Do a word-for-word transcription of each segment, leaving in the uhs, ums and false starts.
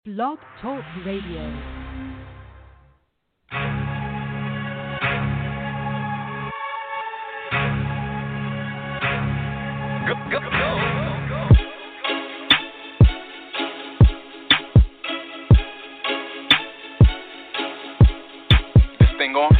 Blog Talk Radio. Go, go, go. This thing on.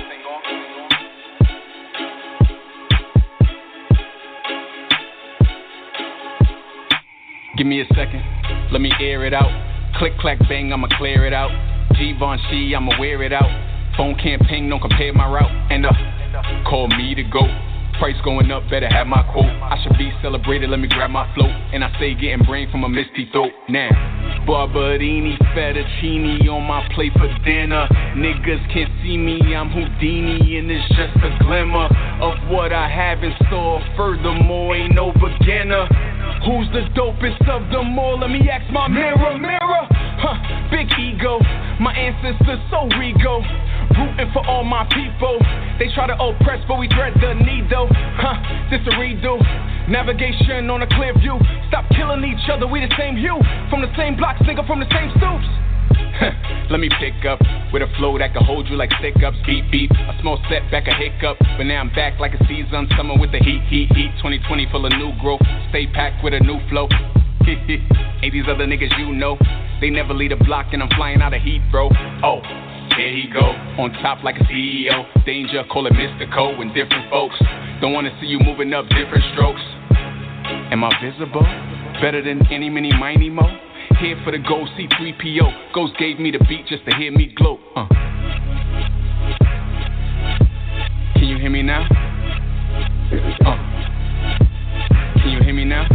Give me a second, let me air it out. Click, clack, bang, I'ma clear it out. Givenchy, I'ma wear it out. Phone can't ping, don't compare my route. And uh, call me to go. Price going up, better have my quote. I should be celebrated, let me grab my float. And I stay getting brain from a misty throat. Now, Barberini, fettuccine on my plate for dinner. Niggas can't see me, I'm Houdini, and it's just a glimmer of what I have in store. Furthermore, ain't no beginner. Who's the dopest of them all? Let me ask my mirror, mirror. Huh, big ego, my ancestors so regal. Rooting for all my people. They try to oppress, but we thread the needle. Huh, this a redo. Navigation on a clear view. Stop killing each other, we the same hue. From the same blocks, nigga, from the same stoops. Let me pick up with a flow that can hold you like stick-ups. Beep, beep, a small setback, a hiccup. But now I'm back like a season summer with the heat, heat, heat. twenty twenty full of new growth. Stay packed with a new flow. Ain't these other niggas you know. They never lead a block and I'm flying out of heat, bro. Oh, here he go. On top like a C E O. Danger, call it mystical when different folks don't wanna see you moving up different strokes. Am I visible? Better than any, mini, miny, mo? Here for the gold C three P O. Ghost gave me the beat just to hear me gloat. Uh. Can you hear me now? Uh. Can you hear me now?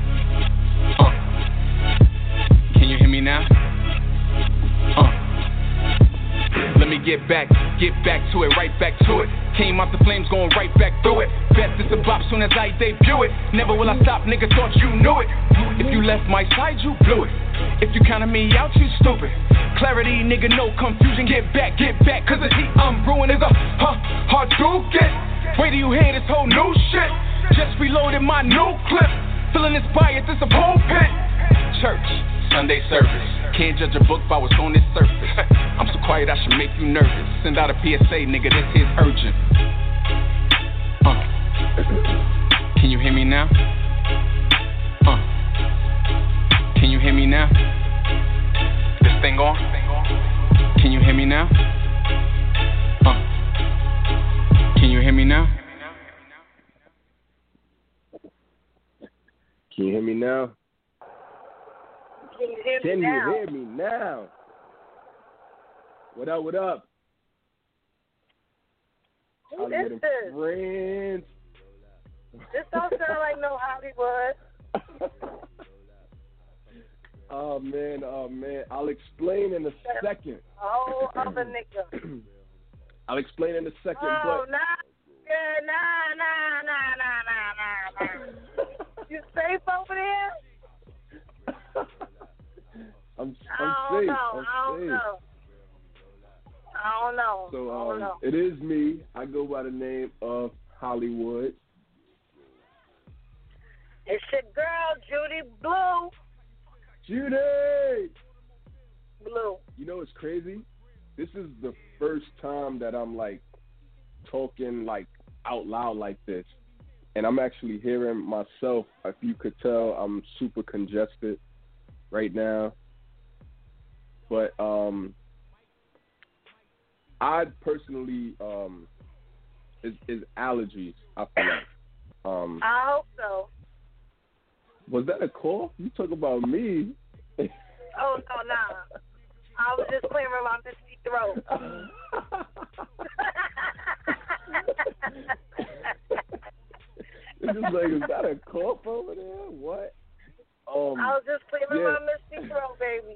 Uh. Can you hear me now? Uh. Let me get back, get back to it, right back to it. Came out the flames, going right back through it. Best is a bop soon as I debut it. Never will I stop, nigga, thought you knew it. If you left my side, you blew it. If you counted me out, you stupid. Clarity, nigga, no confusion. Get back, get back, cause the heat I'm brewing is a huh, hard to get. Wait till you hear this whole new shit. Just reloaded my new clip. Feeling inspired, this a pulpit. Church, Sunday service. Can't judge a book by what's on its surface. I'm so quiet, I should make you nervous. Send out a P S A, nigga, this is urgent. Uh. Can you hear me now? Uh. Can you hear me now? This thing on? Can you hear me now? Uh. Can you hear me now? Can you hear me now? Can you hear Can me you now? hear me now? What up, what up? Who is Hollywood this? and friends. This don't sound like no Hollywood. Oh, man, oh, man. I'll explain in a second. A whole other nigga. I'll explain in a second, Oh, but... nah, yeah, nah, nah, nah, nah, nah, nah, nah. You safe over there? I'm, I I'm don't safe. know. I'm I don't safe. know. I don't know. So I don't um, know. it is me. I go by the name of Hollywood. It's your girl, Judy Blue. Judy! Blue. You know what's crazy? This is the first time that I'm, like, talking, like, out loud like this. And I'm actually hearing myself. If you could tell, I'm super congested right now. But um, I personally, um, is, is allergies, I feel like. Um, I hope so. was that a call? You talk about me. Oh, no, nah. I was just clearing my misty throat. It's just like, is that a cough over there? What? Um, I was just clearing yeah. my misty throat, baby.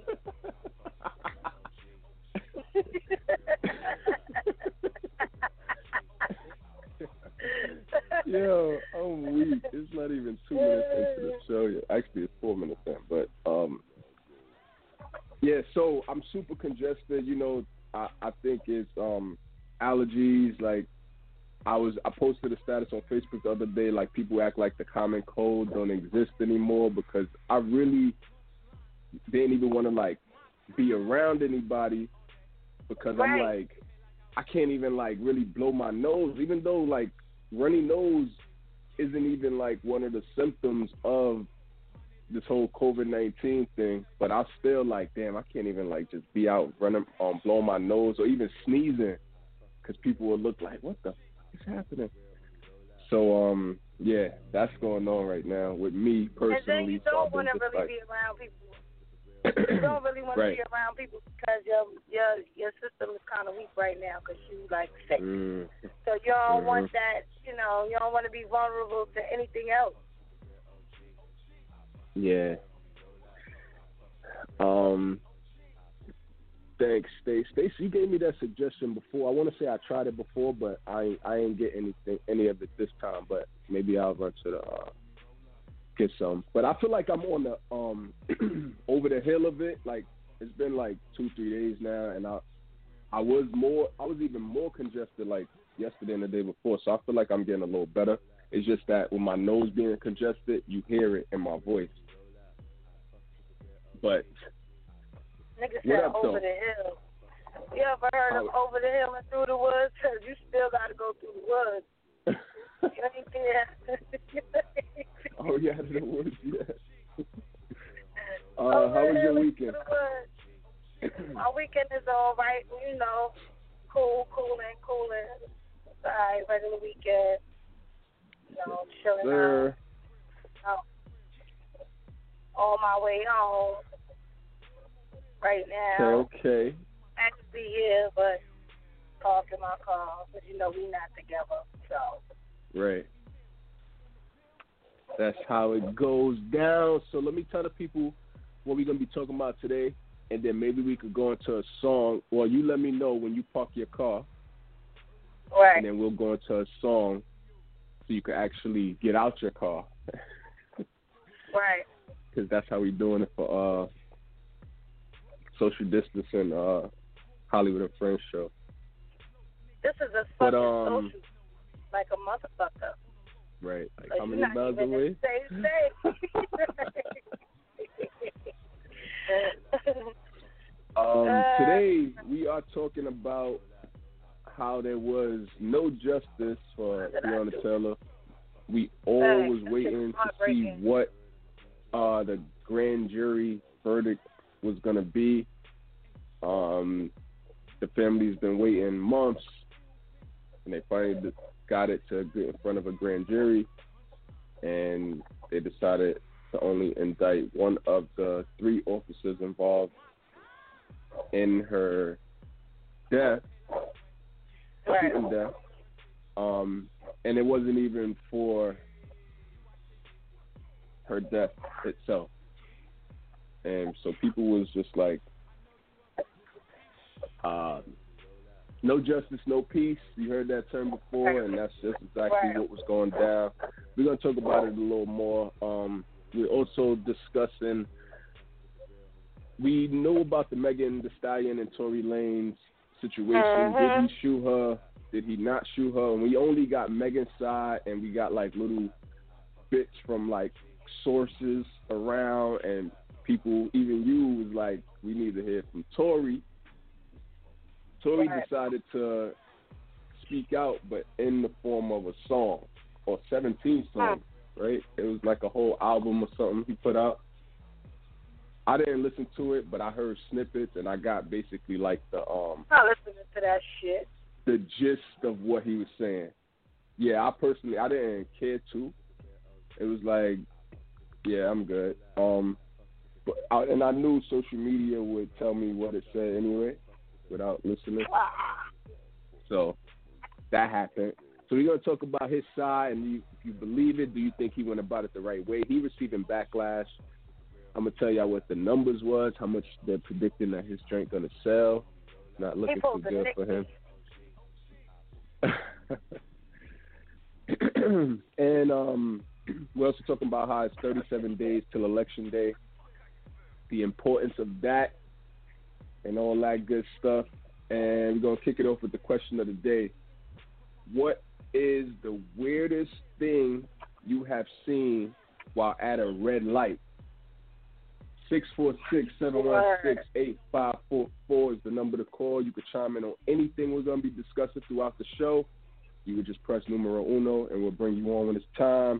Yo, I'm weak. It's not even two minutes into the show yet. Actually, it's four minutes in. But, um, yeah, so I'm super congested. You know, I, I think it's um, allergies. Like, I was I posted a status on Facebook the other day, like, people act like the common cold don't exist anymore because I really didn't even want to, like, be around anybody because I'm Right. like, I can't even like really blow my nose, even though like runny nose isn't even like one of the symptoms of this whole COVID nineteen thing. But I still like, damn, I can't even like just be out running, um, blowing my nose or even sneezing because people will look like, what the fuck is happening? So um, yeah, that's going on right now with me personally. And then you so don't I've been want to just really like, be around people. You don't really want right. to be around people because your your your system is kind of weak right now because you like sick. Mm. So you don't Mhm. want that. You know, you don't want to be vulnerable to anything else. Yeah. Um. Thanks, Stace. Stace, you gave me that suggestion before. I want to say I tried it before, but I I ain't get anything any of it this time. But maybe I'll run to the uh, get some. But I feel like I'm on the um over the hill of it. Like it's been like two three days now, and I I was more I was even more congested like yesterday and the day before. So I feel like I'm getting a little better. It's just that with my nose being congested, you hear it in my voice. But Nigga what said up, over though? the hill. You ever heard of Oh. over the hill and through the woods? Cause you still got to go through the woods. You ain't there. Oh yeah, the woods, yeah. Uh, Over how the was your hill and weekend? through the woods. My weekend is all right. You know, cool, cooling, cooling. It's all right, regular weekend. You know, chilling Sir. out. On my way home right now. Okay, okay. Actually here, but talking my car because you know we not together. So Right. That's how it goes down. So let me tell the people what we're gonna be talking about today, and then maybe we could go into a song. Well, you let me know when you park your car, right, and then we'll go into a song so you can actually get out your car. right. Because that's how we doing it for uh, social distancing uh, Hollywood and Friends show. This is a But, fucking um, social, like a motherfucker. Right. Like But how you're many not miles even in away? the same state. Um, Uh, today we are talking about how there was no justice for Breonna Taylor. We all Hey, was that waiting shit's to see heartbreaking. what uh, the grand jury verdict was going to be. Um, the family's been waiting months, and they finally got it to get in front of a grand jury, and they decided to only indict one of the three officers involved in her death, Right. shooting death. Um, and it wasn't even for her death itself. And so people was just like, uh, no justice, no peace. You heard that term before, and that's just exactly Right. what was going down. We're going to talk about it a little more. Um, we're also discussing, we know about the Megan Thee Stallion and Tory Lanez situation. Mhm. Did he shoot her? Did he not shoot her? And we only got Megan's side, and we got like little bits from like sources around, and people, even you, was like, we need to hear from Tory. Tory Right. decided to speak out, but in the form of a song, or seventeen songs, right? It was like a whole album or something he put out. I didn't listen to it, but I heard snippets, and I got basically like the um I'm not listening to that shit. the gist of what he was saying. Yeah, I personally, I didn't care to. It was like, yeah, I'm good. Um, but I, and I knew social media would tell me what it said anyway, without listening. So that happened. So we're gonna talk about his side, and you, if you believe it, do you think he went about it the right way? He receiving backlash. I'm gonna tell y'all what the numbers was, how much they're predicting that his drink gonna sell. Not looking too People good for him. And um, we're also talking about how it's thirty-seven days till election day, the importance of that, and all that good stuff. And we're going to kick it off with the question of the day. What is the weirdest thing you have seen while at a red light? six four six, seven one six, eight five four four is the number to call. You can chime in on anything we're going to be discussing throughout the show. You would just press numero uno, and we'll bring you on when it's time.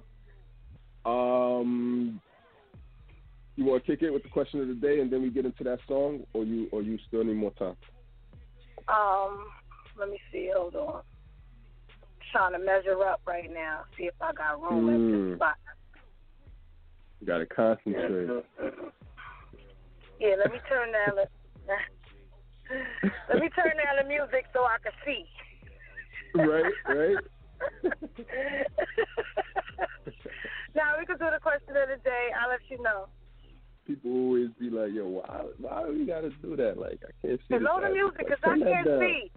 Um, you want to kick it with the question of the day, and then we get into that song, or you or you still need more time? Um, let me see. Hold on. Trying to measure up right now. See if I got room mm. at this spot. You got to concentrate. Yeah, let me turn down the let me turn down the music so I can see. Right, right. Now we can do the question of the day. I'll let you know. People always be like, "Yo, why? Why do we got to do that? Like, I can't see." Low the music because I can't see.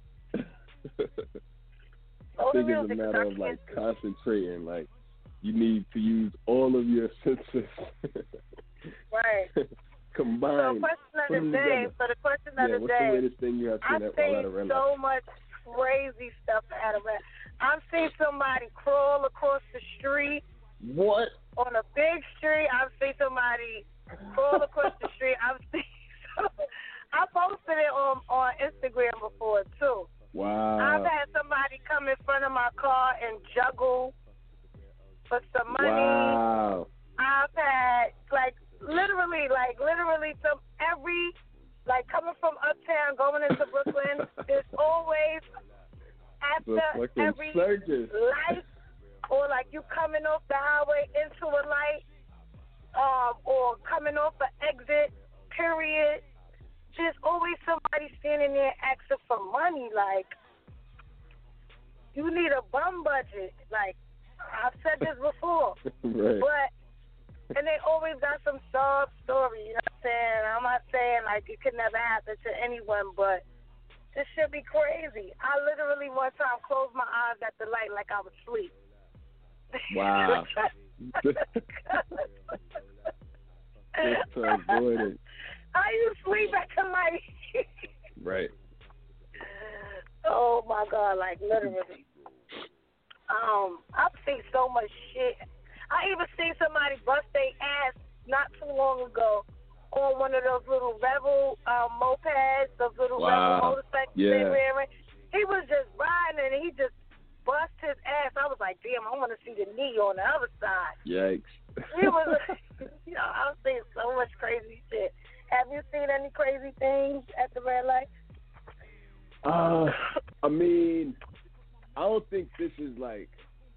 I think it's a matter of like concentrating. Like, you need to use all of your senses. Right. Combined. So, question of the day. So, the question of yeah, the what's day. the latest thing you have seen I've at, all seen out of red so much crazy stuff out of red. I've seen somebody crawl across the street. What? On a big street. I've seen somebody crawl across the street. I've seen. I posted it on on Instagram before too. Wow. I've had somebody come in front of my car and juggle for some money. Wow. I've had like. Literally, like, literally, some every, like, coming from uptown, going into Brooklyn, there's always, after every circus. light, or, like, you coming off the highway into a light, um, or coming off an exit, period, there's always somebody standing there asking for money, like, you need a bum budget. Like, I've said this before. Right. But, and they always got some sob story, you know what I'm saying? I'm not saying, like, it could never happen to anyone, but this should be crazy. I literally one time closed my eyes at the light like I was asleep. Wow. Just to avoid it. How you sleep at the light? Right. Oh, my God, like, literally. Um, I've seen so much shit. I even seen somebody bust their ass not too long ago on one of those little Rebel um, mopeds, those little wow. Rebel motorcycles yeah. they wearing. He was just riding and he just bust his ass. I was like, damn, I want to see the knee on the other side. Yikes. He was, you know, I've seen so much crazy shit. Have you seen any crazy things at the red light? Uh, I mean, I don't think this is like,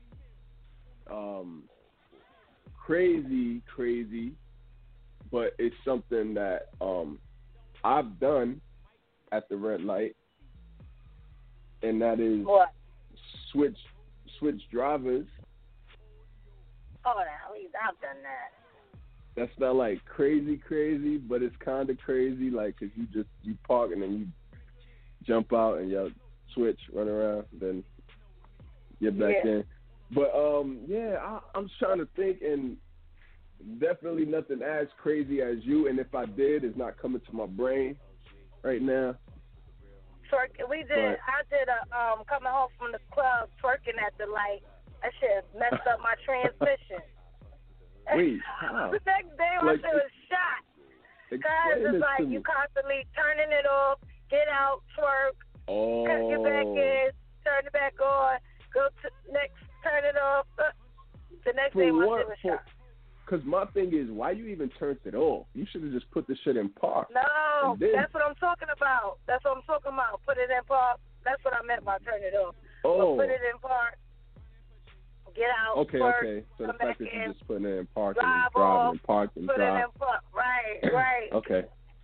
um, crazy, crazy, but it's something that um, I've done at the red light, and that is what? switch switch drivers. Oh, at least I've done that. That's not like crazy, crazy, but it's kind of crazy, like, cause you just you park and then you jump out and you switch, run around, then get back yeah. in. But, um, yeah, I, I'm just trying to think, and definitely nothing as crazy as you, and if I did, it's not coming to my brain right now. Twerk, we did, but, I did a, um, coming home from the club, twerking at the light. That shit messed up my transmission. Wait, how? The next day, my like, shit was shot. Because it's like you constantly turning it off, get out, twerk, oh. get back in, turn it back on, go to next, turn it off. Uh, the next for day, my what, shit was for, shot. Because my thing is, why you even turned it off? You should have just put the shit in park. No, then, that's what I'm talking about. That's what I'm talking about. Put it in park. That's what I meant by turn it off. Oh. But put it in park. Get out. Okay, work, okay. So the fact that you're just putting it in park drive and driving off, and park and put drive. It in park. Right, right. Okay.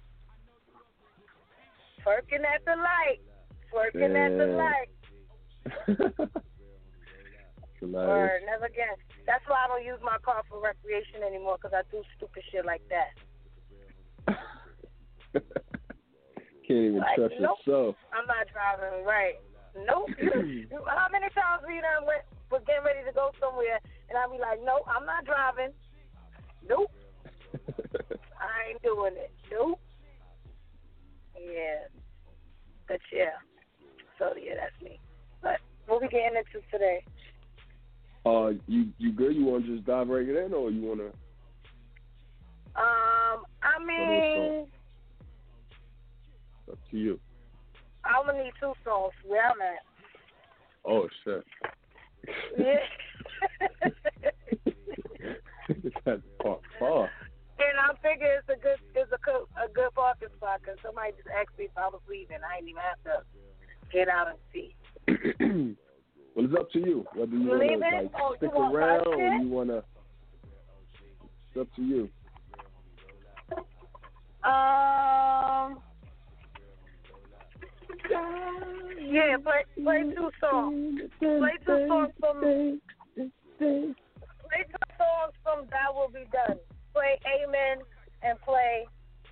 Twerking at the light. Twerking yeah. at the light. Or never again. That's why I don't use my car for recreation anymore, because I do stupid shit like that. Can't even like, trust nope, yourself. I'm not driving right. Nope. How many times we done went, we're getting ready to go somewhere, and I'll be like, nope, I'm not driving. Nope. I ain't doing it. Nope. Yeah. But yeah. So yeah, that's me. But what we getting into today? Uh, you you good? You want to just dive right in, or you want to? Um, I mean, it's up to you. I'm gonna need two songs where I'm at. Oh shit. Yeah. That's far, far. And I figure it's a good, it's a good, a good parking spot because somebody just asked me if I was leaving. I didn't even have to get out and see. Well, it's up to you. Whether you, you want to like oh, stick you want around or you want to. It's up to you. Um. Yeah, play play two songs. Play two songs from. Play two songs from That Will Be Done. Play Amen and play.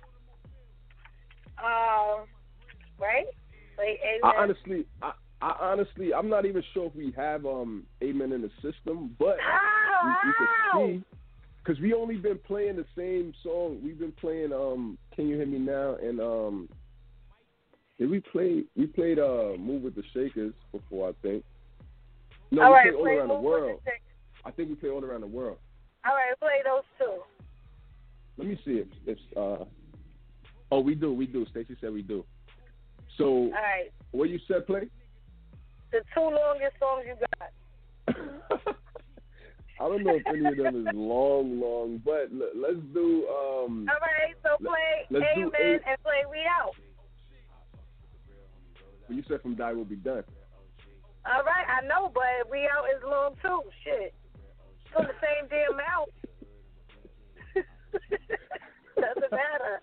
Um. Right. Play Amen. I honestly, I, I honestly, I'm not even sure if we have um Amen in the system, but how, we, we how? can see because we only been playing the same song. We've been playing um Can You Hear Me Now and um. Did we play? We played uh, "Move with the Shakers" before, I think. No, all we right, played "All play Around the Move World." with the I think we played "All Around the World." All right, play those two. Let me see if, if uh. Oh, we do, we do. Stacey said we do. So, all right. What you said, play? The two longest songs you got. I don't know if any of them is long, long, but l- let's do. Um, all right, so play let, Amen and play We Out. You said from Die Will Be Done. All right, I know, but We Out is long too. Shit. From the same damn mouth. Doesn't matter.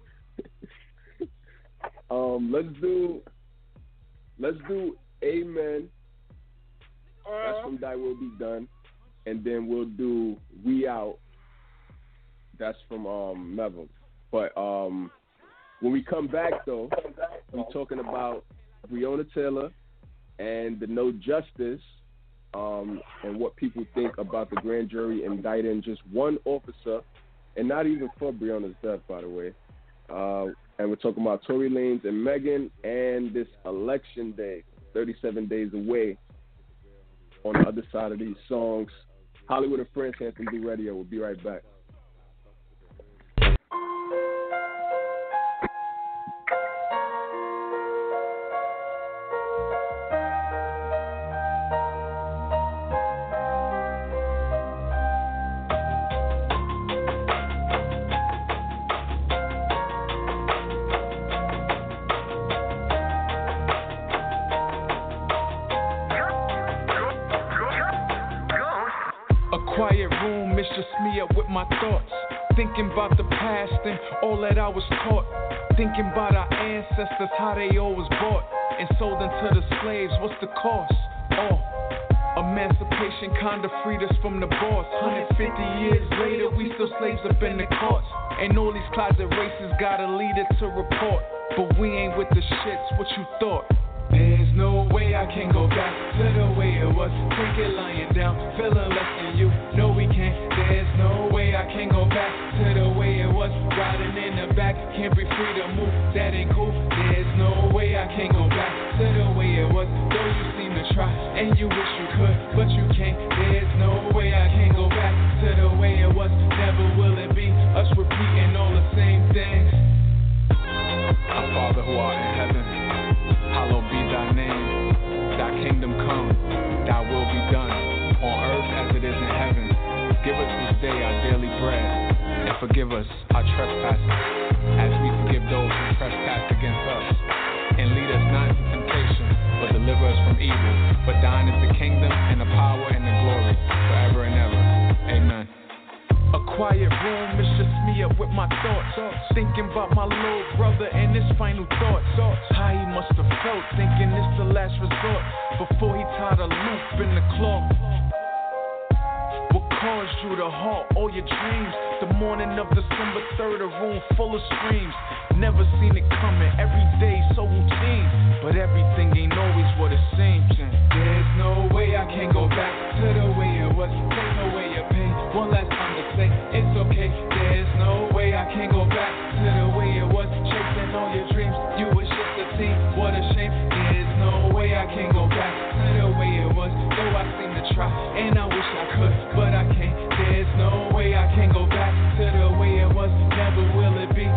Um, let's do let's do Amen. Mm-hmm. That's from Die Will Be Done. And then we'll do We Out. That's from um Melvin. But um when we come back though, we're talking about Breonna Taylor and the No Justice, um, and what people think about the grand jury indicting just one officer, and not even for Breonna's death, by the way. Uh, and we're talking about Tory Lanez and Megan and this election day, thirty-seven days away, on the other side of these songs. Hollywood and Friends, Anthem Do Radio. We'll be right back. Quiet room, it's just me up with my thoughts. Thinking about the past and all that I was taught. Thinking about our ancestors, how they all was bought and sold into the slaves. What's the cost? Oh, emancipation kinda freed us from the boss. one hundred fifty years later, we still slaves up in the courts. And all these closet races got a leader to report. But we ain't with the shits, what you thought? There's no way I can go back to the way it was. Take it lying down, feeling less than you. No, we can't. There's no way I can go back to the way it was. Riding in the back, can't be free to move. That ain't cool. There's no way I can go back to the way it was. Though you seem to try and you wish you could, but you can't. There's no way I can go back to the way it was. Never will it be us repeating all the same things. Our Father who art in heaven, hallowed be thy name. Thy kingdom come, thy will be done, on earth as it is in heaven. Give us this day our daily bread, and forgive us our trespasses, as we forgive those who trespass against us. And lead us not into temptation, but deliver us from evil. For thine is the kingdom, and the power, and the glory, forever and ever. Amen. A quiet room, it's just me up with my thoughts. Thinking about my little brother and his final thoughts. How he must have felt, thinking it's the last resort, before he tied a loop in the cloth. What caused you to halt all your dreams? The morning of December third, a room full of screams. Never seen it coming, every day so routine. But everything ain't always what it seems. There's no way I can go back to the way it was. Take away your pain, one last time to say it's okay. There's no way I can go back to the way it was. Chasing all your dreams, you was just a team. What a shame. There's no way I can go back to the way it was. Though I seem to try and I wish I could, but I can't. There's no way I can go back to the way it was. Never will it be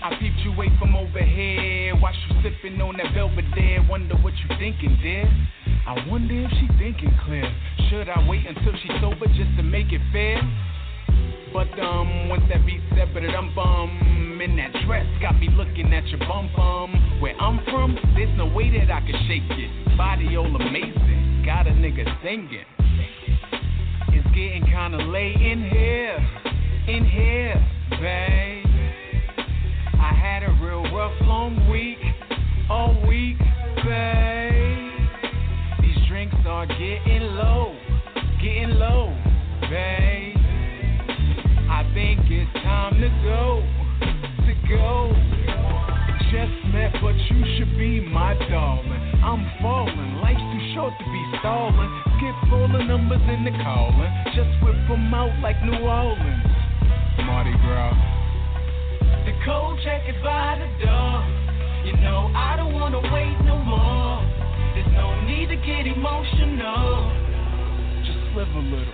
I peeped you way from over here. Watch you sipping on that Belvedere. Wonder what you thinking, dear. I wonder if she thinking clear. Should I wait until she's sober just to make it fair? But um, once that beat said, but I'm bum in that dress, got me looking at your bum bum. Where I'm from, there's no way that I can shake it. Body all amazing, got a nigga singing. It's getting kinda late in here, in here, babe. I had a real rough, long week, all week, babe. These drinks are getting low, getting low, babe. I think it's time to go, to go. Just met, but you should be my darling. I'm falling, life's too short to be stalling. Skip all the numbers in the calling. Just whip them out like New Orleans. Mardi Gras. The cold check is by the door. You know I don't wanna wait no more. There's no need to get emotional. Just live a little.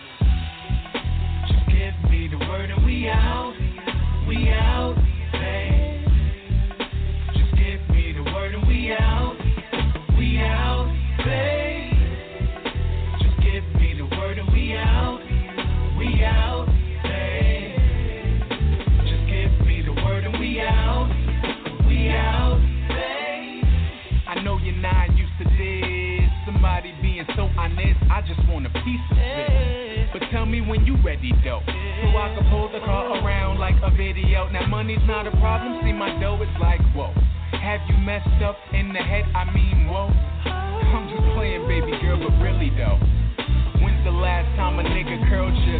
Just give me the word and we out. We out, babe. Just give me the word and we out. We out, babe. Just give me the word and we out. We out, babe. Just give me the word and we out. We out, babe. I know you're not used to this. Somebody being so honest, I just want a piece of it. But tell me when you ready though, so I can pull the car around like a video. Now money's not a problem, see my dough is like whoa. Have you messed up in the head? I mean whoa. I'm just playing baby girl, but really though, when's the last time a nigga curled your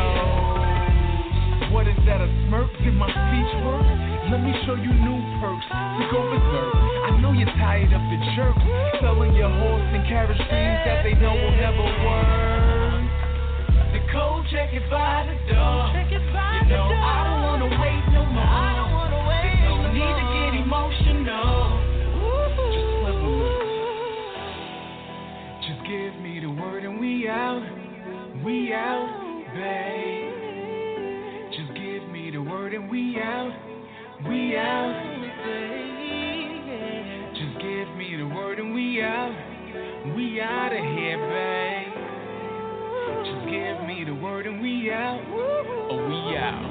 toes? What is that, a smirk? Did my speech work? Let me show you new perks to go berserk. I know you're tired of the jerk, selling your horse and carriage dreams that they know will never work. The cold check it by the door. You know I don't wanna wait no more. There's no need to get emotional. Just live a little. Just give me the word and we out. We out, babe. Just give me the word and we out. We out, babe. Just give me the word and we out. We out of here, babe. Just give me the word and we out. Oh, we out.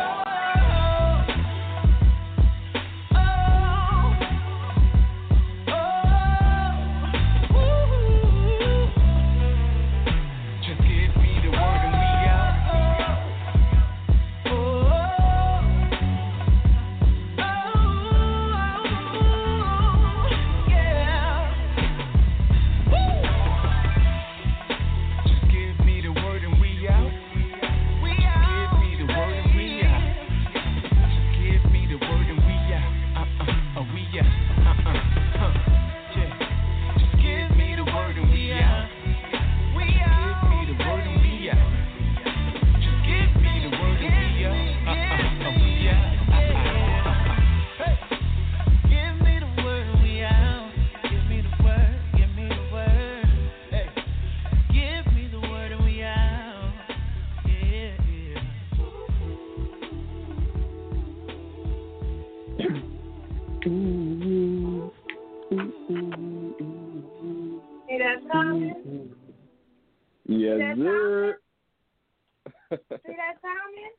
Yes, sir. See that sounding?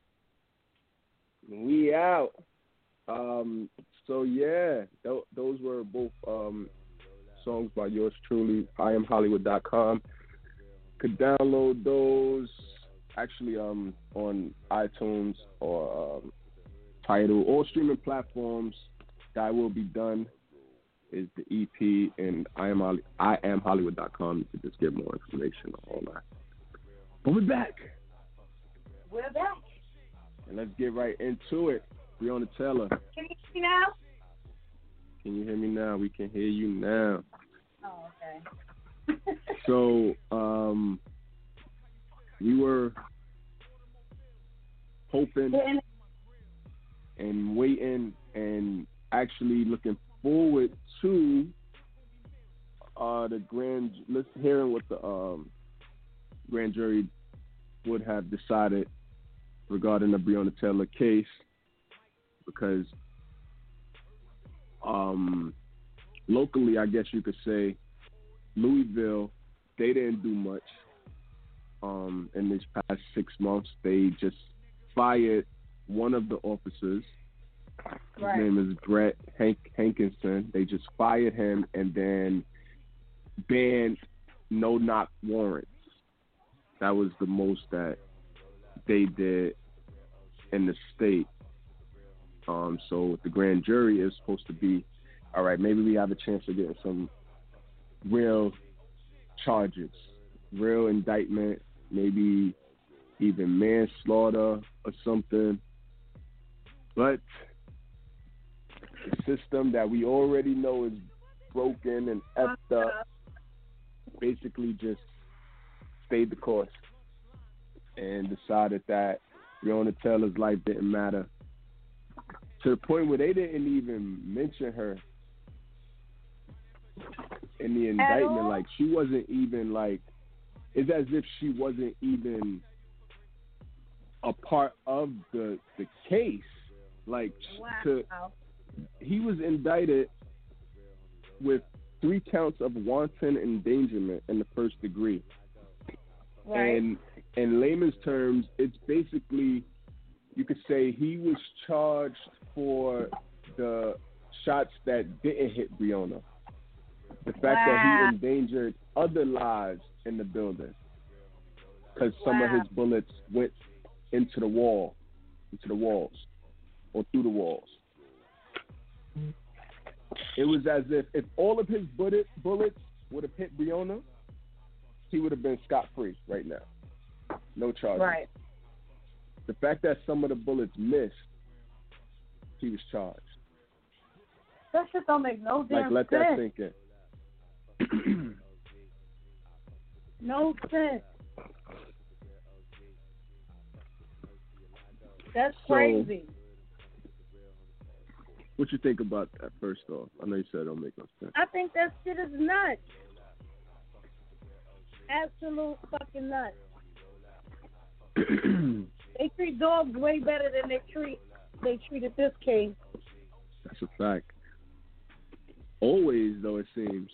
We out. Um, so yeah, th- those were both um, songs by yours truly. I am Hollywood dot com. Could download those actually um, on iTunes or um, Tidal, all streaming platforms. That Will Be Done is the E P, and I am Holly- I am Hollywood dot com to just get more information on all that. But we're back. We're back. And let's get right into it. Breonna Taylor. Can you hear me now? Can you hear me now? We can hear you now. Oh, okay. So, um, we were hoping and waiting and actually looking forward to uh, the grand, let's hearing what the um, grand jury would have decided regarding the Breonna Taylor case, because Um, locally, I guess you could say Louisville, they didn't do much um, in these past six months. They just fired one of the officers. His Right. name is Brett Hank Hankinson. They just fired him and then banned no-knock warrants. That was the most that they did in the state. Um, so the grand jury is supposed to be, all right, maybe we have a chance of getting some real charges, real indictment, maybe even manslaughter or something. But the system that we already know is broken and effed up basically just stayed the course and decided that Breonna Taylor's life didn't matter, to the point where they didn't even mention her in the indictment. Like, she wasn't even, like, it's as if she wasn't even a part of the the case. Like, Wow. to he was indicted with three counts of wanton endangerment in the first degree. Right. And in layman's terms, it's basically, you could say he was charged for the shots that didn't hit Breonna. The fact Wow. that he endangered other lives in the building because some of Wow. his bullets went into the wall, into the walls, or through the walls. It was as if if all of his bullet, bullets would have hit Breonna, he would have been scot-free right now. No charges. Right. The fact that some of the bullets missed, he was charged. That shit don't make no damn Like, let sense. that sink in. No sense. That's So, crazy. what you think about that, first off? I know you said it don't make no sense. I think that shit is nuts. Absolute fucking nuts. They treat dogs way better than they treat they treated this case. That's a fact. Always, though, it seems.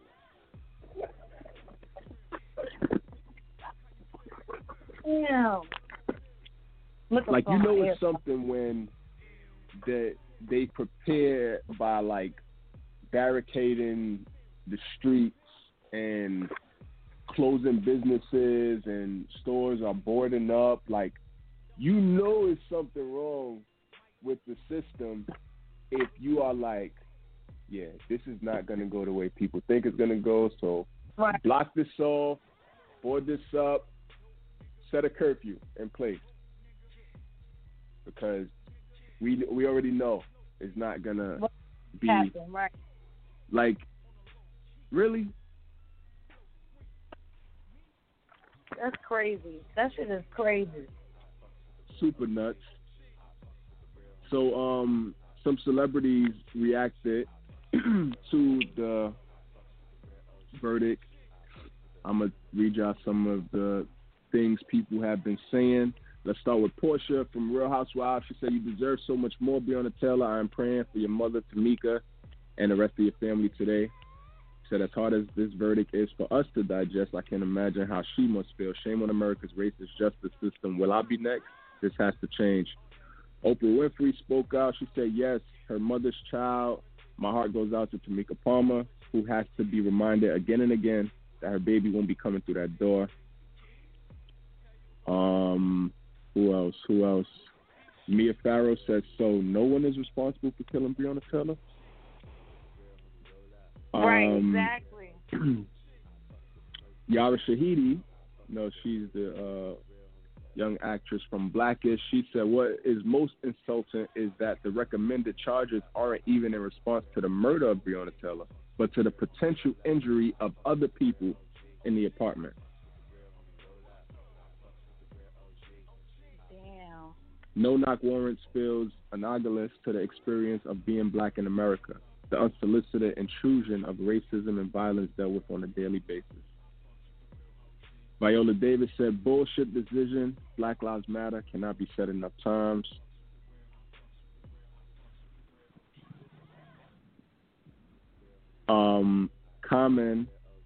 Damn. Look Like, up you on know my it's something when that they prepare by, like, barricading the streets and closing businesses and stores are boarding up. Like, you know it's something wrong with the system if you are like, yeah, this is not going to go the way people think it's going to go, so Right. block this off, board this up, set a curfew in place. Because we we already know it's not going to be, Happen, right. like, really? That's crazy. That shit is crazy. Super nuts. So, um, some celebrities reacted to the verdict. I'm going to read y'all some of the things people have been saying. Let's start with Portia from Real Housewives. She said, "You deserve so much more, Breonna Taylor. I am praying for your mother, Tamika, and the rest of your family today." She said, "As hard as this verdict is for us to digest, I can't imagine how she must feel. Shame on America's racist justice system. Will I be next? This has to change." Oprah Winfrey spoke out. She said, "Yes, her mother's child. My heart goes out to Tamika Palmer, who has to be reminded again and again that her baby won't be coming through that door." Um, who else? Who else? Mia Farrow said, "So no one is responsible for killing Breonna Taylor?" Right, Um, exactly. Yara Shahidi, you know, she's the uh, young actress from Blackish. She said, "What is most insulting is that the recommended charges aren't even in response to the murder of Breonna Taylor, but to the potential injury of other people in the apartment." Damn. No-knock warrants feels analogous to the experience of being black in America, the unsolicited intrusion of racism and violence dealt with on a daily basis. Viola Davis said, "Bullshit decision. Black Lives Matter cannot be said enough times." Common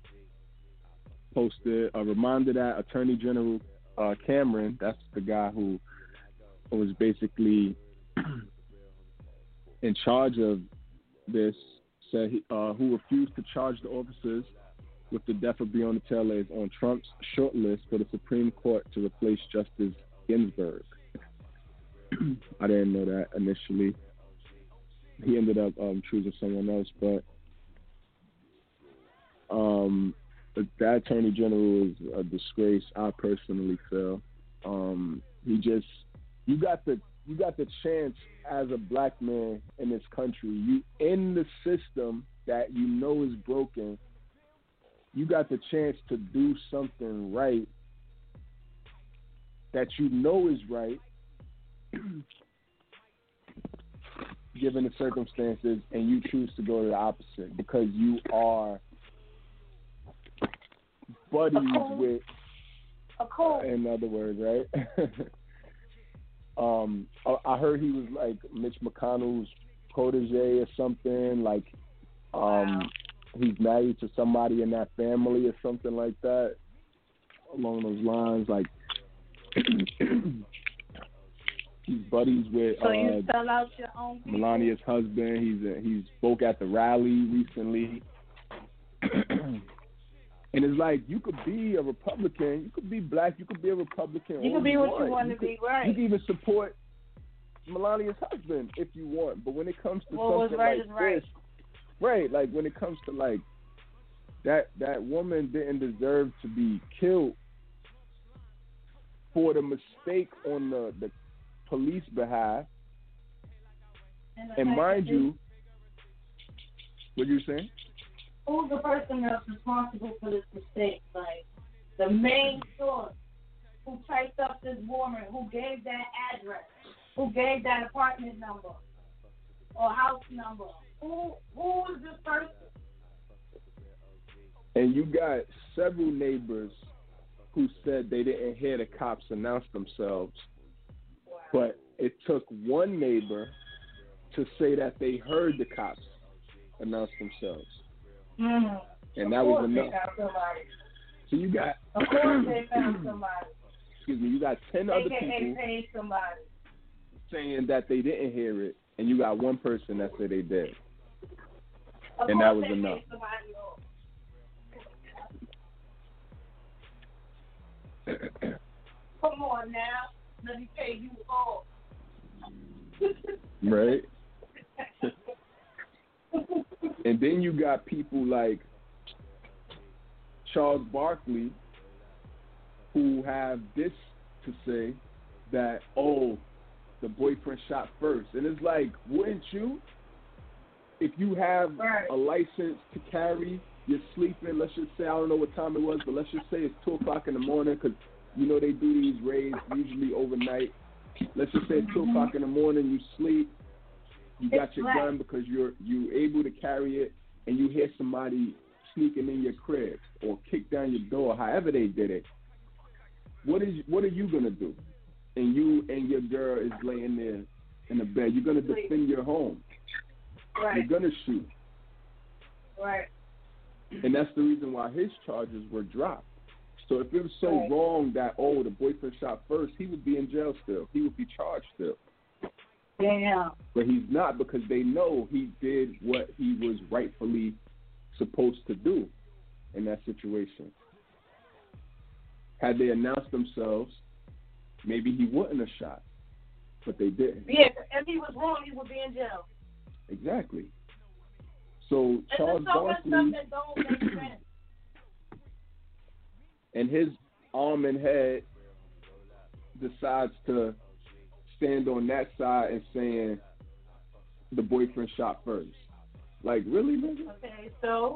posted a reminder that Attorney General uh, Cameron, that's the guy who was basically in charge of this, said he, uh, who refused to charge the officers with the death of Breonna Taylor is on Trump's short list for the Supreme Court to replace Justice Ginsburg. I didn't know that initially. He ended up um, choosing someone else, but um, that Attorney General is a disgrace. I personally feel um, he just you got the you got the chance as a black man in this country. You in the system that you know is broken. You got the chance to do something right that you know is right, given the circumstances, and you choose to go to the opposite because you are buddies cool. with, cool. in other words, right? um, I, I heard he was like Mitch McConnell's protege or something. Like, um, wow. he's married to somebody in that family or something like that, along those lines. Like, he's buddies with so uh, you sell out your own people? Melania's husband. He's a, he spoke at the rally recently. And it's like, you could be a Republican, you could be black, you could be a Republican. You could be what you want to be, right? You can even support Melania's husband if you want. But when it comes to well, something right like is right. this, right, like when it comes to like, that that woman didn't deserve to be killed for the mistake on the, the police behalf. And, and mind you, what you saying? Who's the person that's responsible for this mistake? Like, the main source who typed up this warrant, who gave that address, who gave that apartment number or house number. Who who is this person? And you got several neighbors who said they didn't hear the cops announce themselves. Wow. But it took one neighbor to say that they heard the cops announce themselves. Mm-hmm. And of that was enough. So you got... Of course they found somebody. Excuse me, you got ten other people paid somebody. saying that they didn't hear it, and you got one person that said they did. Of and that was enough. Come on now, let me pay you all. Right? And then you got people like Charles Barkley who have this to say that, oh, the boyfriend shot first. And it's like, wouldn't you? If you have right. a license to carry, you're sleeping, let's just say, I don't know what time it was, but let's just say it's two o'clock in the morning because, you know, they do these raids usually overnight. Let's just say it's two o'clock in the morning, you sleep, you got it's your right. gun because you're you able to carry it, and you hear somebody sneaking in your crib or kick down your door, however they did it. What is what are you gonna do? And you and your girl is laying there in the bed. You're gonna defend your home. Right. You're gonna shoot. Right. And that's the reason why his charges were dropped. So if it was so right. wrong that, oh, the boyfriend shot first, he would be in jail still. He would be charged still. Yeah. But he's not because they know he did what he was rightfully supposed to do in that situation. Had they announced themselves, maybe he wouldn't have shot. But they didn't. Yeah, if he was wrong, he would be in jail. Exactly. So It's Charles so Barkley that don't make sense. and his arm and head decides to stand on that side and saying the boyfriend shot first. Like, really, nigga? Okay, so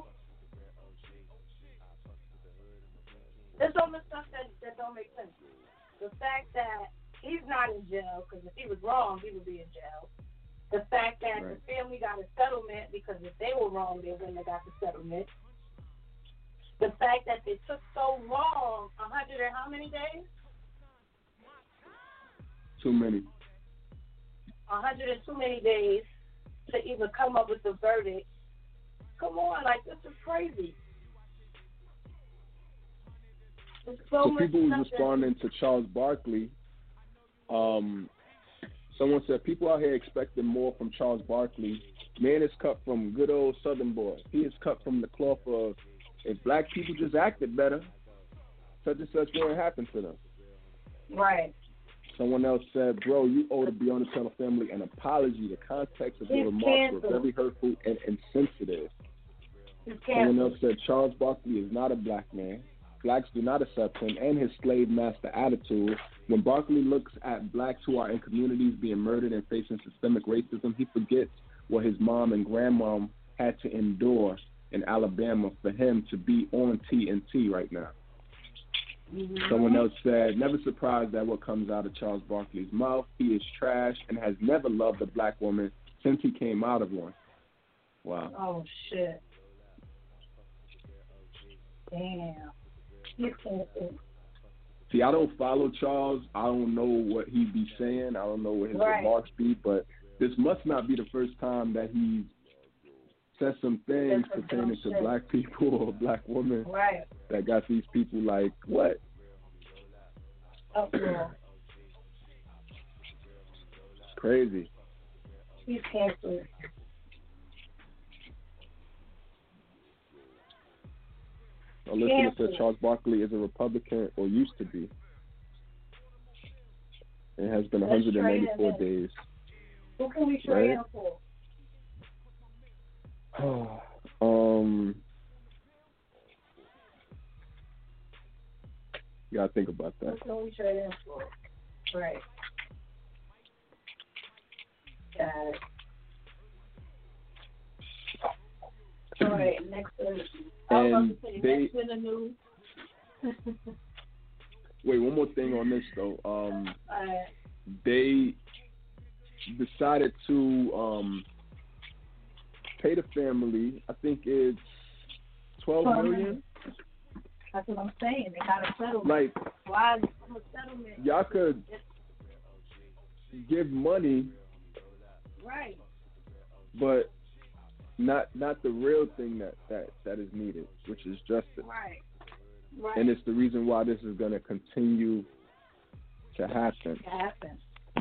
there's so much stuff that, that don't make sense. The fact that he's not in jail, because if he was wrong, he would be in jail. The fact that right. the family got a settlement, because if they were wrong, they wouldn't have got the settlement. The fact that they took so long, a hundred and how many days? Too many. A hundred and too many days to even come up with a verdict. Come on, like this is crazy. There's so So much people was stuff that- responding to Charles Barkley. Um, someone said people out here expecting more from Charles Barkley. Man is cut from good old Southern boy. He is cut from the cloth of if black people just acted better, such and such wouldn't happen to them. Right. Someone else said, bro, you owe the Beyond Eternal family an apology. The context of your He's remarks were canceled. very hurtful and insensitive. He's Someone canceled. else said, Charles Barkley is not a black man. Blacks do not accept him and his slave master attitude. When Barkley looks at blacks who are in communities being murdered and facing systemic racism, he forgets what his mom and grandmom had to endure in Alabama for him to be on T N T right now. Mm-hmm. Someone else said, never surprised at what comes out of Charles Barkley's mouth. He is trash and has never loved a black woman since he came out of one. Wow. Oh, shit. Damn. He's canceled. See, I don't follow Charles. I don't know what he be saying. I don't know what his Right. remarks be, but this must not be the first time that he said some things Said some pertaining dumb to shit. black people or black women Right. that got these people like, what? Uproar. Crazy. He's canceled. A listener said Canceled. Charles Barkley is a Republican or used to be. It has been Let's one hundred ninety-four trade him days. Who can we trade Right. him for? um, you gotta think about that. Who can we trade him for? Right. Got it. All right, next is, I was about And to say, they- next in the news. Wait, one more thing on this though. Um, All right. they decided to um pay the family. I think it's twelve million. That's what I'm saying. They got a settlement. Like Why is it a settlement? y'all could give money, Right. but not not the real thing that, that, that is needed, which is justice. Right. Right. And it's the reason why this is going to continue to happen. It happens.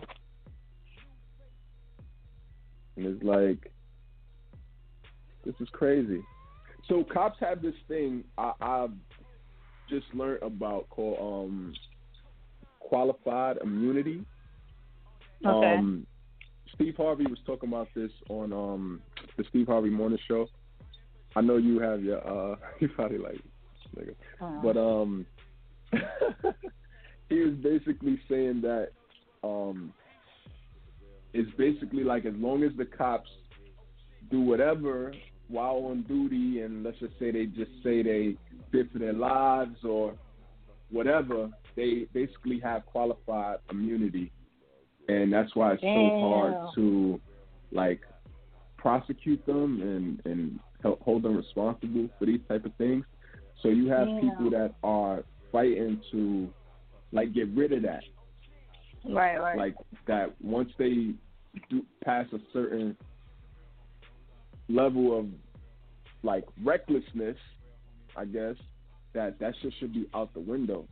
And it's like, this is crazy. So cops have this thing I, I've just learned about called um, qualified immunity. Okay. Um, Steve Harvey was talking about this on um, the Steve Harvey Morning Show. I know you have your, uh, you probably like, nigga. Uh-huh. But um, he was basically saying that um, it's basically like as long as the cops do whatever while on duty, and let's just say they just say they fear for their lives or whatever, they basically have qualified immunity, and that's why it's Damn. so hard to like prosecute them and and help hold them responsible for these type of things. So you have Yeah. people that are fighting to like get rid of that. Right, right. Like that once they do pass a certain level of like recklessness, I guess, that that shit should be out the window.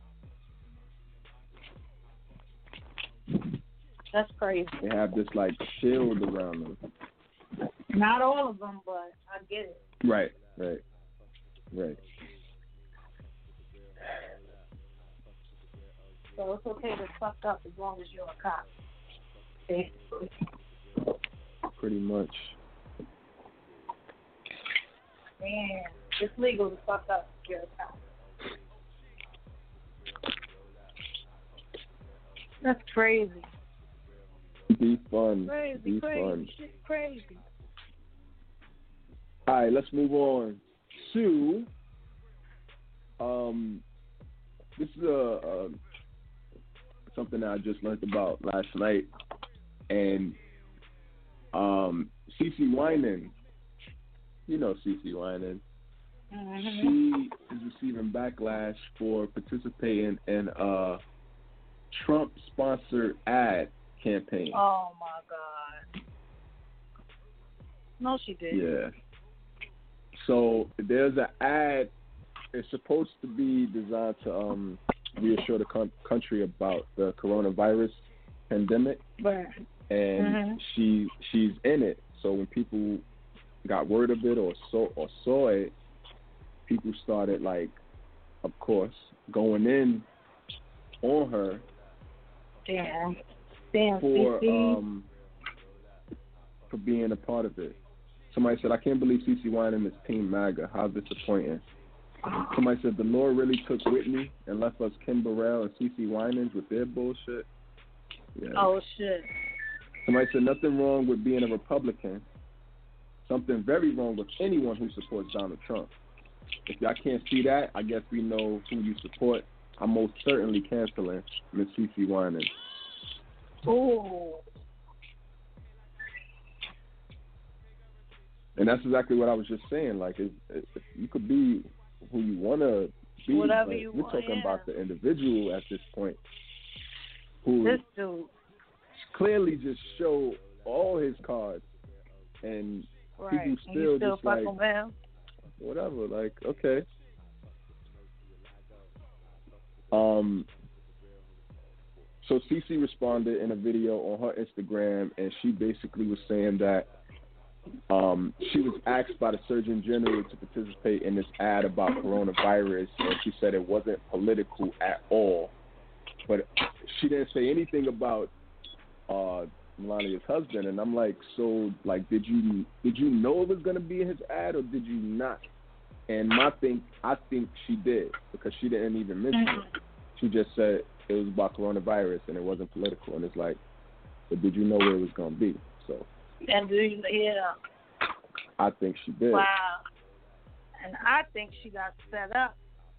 That's crazy. They have this like shield around them. Not all of them, but I get it. Right, right, right. So it's okay to fuck up as long as you're a cop. Basically. Pretty much. Man, it's legal to fuck up if you're a cop. That's crazy. Be fun. Crazy, Be crazy, fun. shit crazy. All right, let's move on to um. This is a, a something that I just learned about last night, and um, CeCe Winans, you know CeCe Winans, Mm-hmm. she is receiving backlash for participating in a Trump-sponsored ad campaign. Oh my God. No, she didn't. Yeah. So there's an ad. It's supposed to be designed to um, reassure the con- country about the coronavirus pandemic, Right. and Mm-hmm. she she's in it. So when people got word of it or saw or saw it, people started like, of course, going in on her Damn. Damn, for C C. um for being a part of it. Somebody said, I can't believe CeCe Winans is Team MAGA. How disappointing. Somebody said, the Lord really took Whitney and left us Kim Burrell and CeCe Winans with their bullshit. Yeah. Oh, shit. Somebody said, nothing wrong with being a Republican. Something very wrong with anyone who supports Donald Trump. If y'all can't see that, I guess we know who you support. I'm most certainly canceling Miss CeCe Winans. Ooh. And that's exactly what I was just saying. Like, it, it, you could be who you want to be, Whatever but you we're want, talking yeah. about the individual at this point who This dude. clearly just show all his cards, and Right. people And still, you still just fuck like, with him? whatever, like, okay. Um. So CeCe responded in a video on her Instagram, and she basically was saying that um, she was asked by the Surgeon General to participate in this ad about coronavirus, and she said it wasn't political at all. But she didn't say anything about uh, Melania's husband, and I'm like, so, like, did you did you know it was going to be in his ad, or did you not? And my thing, I think she did, because she didn't even mention it. She just said it was about coronavirus and it wasn't political, and it's like, but did you know where it was going to be? So, And do you, yeah. I think she did. Wow. And I think she got set up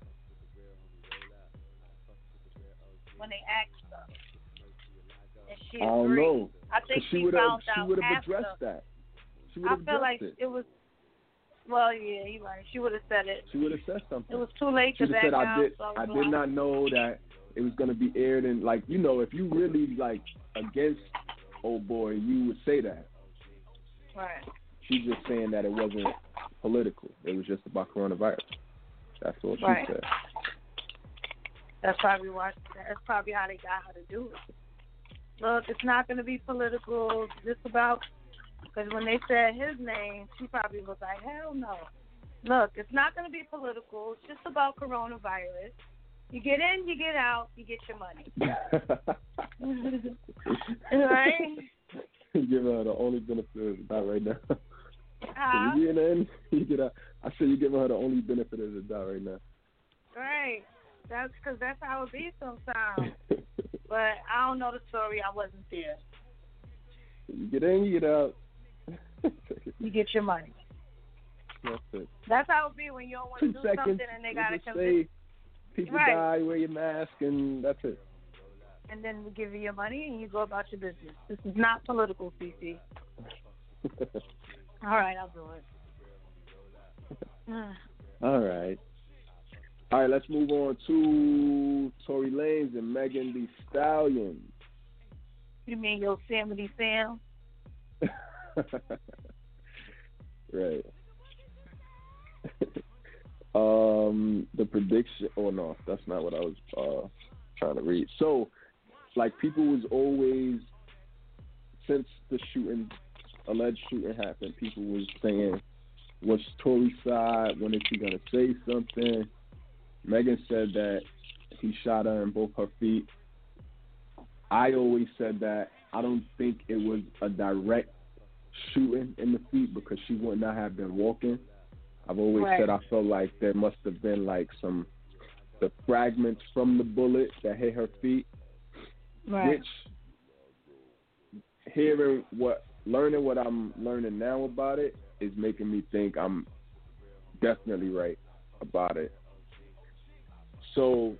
when they asked her. And she I don't agreed. know. I think 'Cause she she would have found she out would have after. addressed that. She would I have feel addressed like it. it was, well, yeah, you're right. She would have said it. She would have said something. It was too late She to just back said, I out. did, so I, I was did like, not know that it was going to be aired. And, like, you know, if you really, like, against old boy, you would say that. Right. She's just saying that it wasn't political. It was just about coronavirus. That's what she Right. said. That's probably why. That's probably how they got her to do it. Look, it's not going to be political. It's just about, because when they said his name, she probably was like, hell no. Look, it's not going to be political. It's just about coronavirus. You get in, you get out, you get your money. Right? Give her the only benefit of the doubt right now. Huh? So you get in, you get out. I said you're giving her the only benefit of the doubt right now. Right. That's because that's how it be sometimes. But I don't know the story. I wasn't there. You get in, you get out. You get your money. That's it. That's how it be when you don't want to Two do seconds. something and they You got to just convince. say, people Right. die, wear your mask, and that's it. And then we give you your money and you go about your business. This is not political, C C. All right, I'll do it. All right. All right, let's move on to Tory Lanez and Megan Thee Stallion. You mean Yosemite Sam? Right. um, the prediction. Oh no, that's not what I was uh, trying to read. So, like, people was always, since the shooting, alleged shooting happened, people was saying, "What's Tory's side? When is he gonna say something?" Megan said that he shot her in both her feet. I always said that I don't think it was a direct shooting in the feet because she would not have been walking. I've always Right. said I felt like there must have been like some the fragments from the bullet that hit her feet, Right. which hearing what learning what I'm learning now about it is making me think I'm definitely right about it. So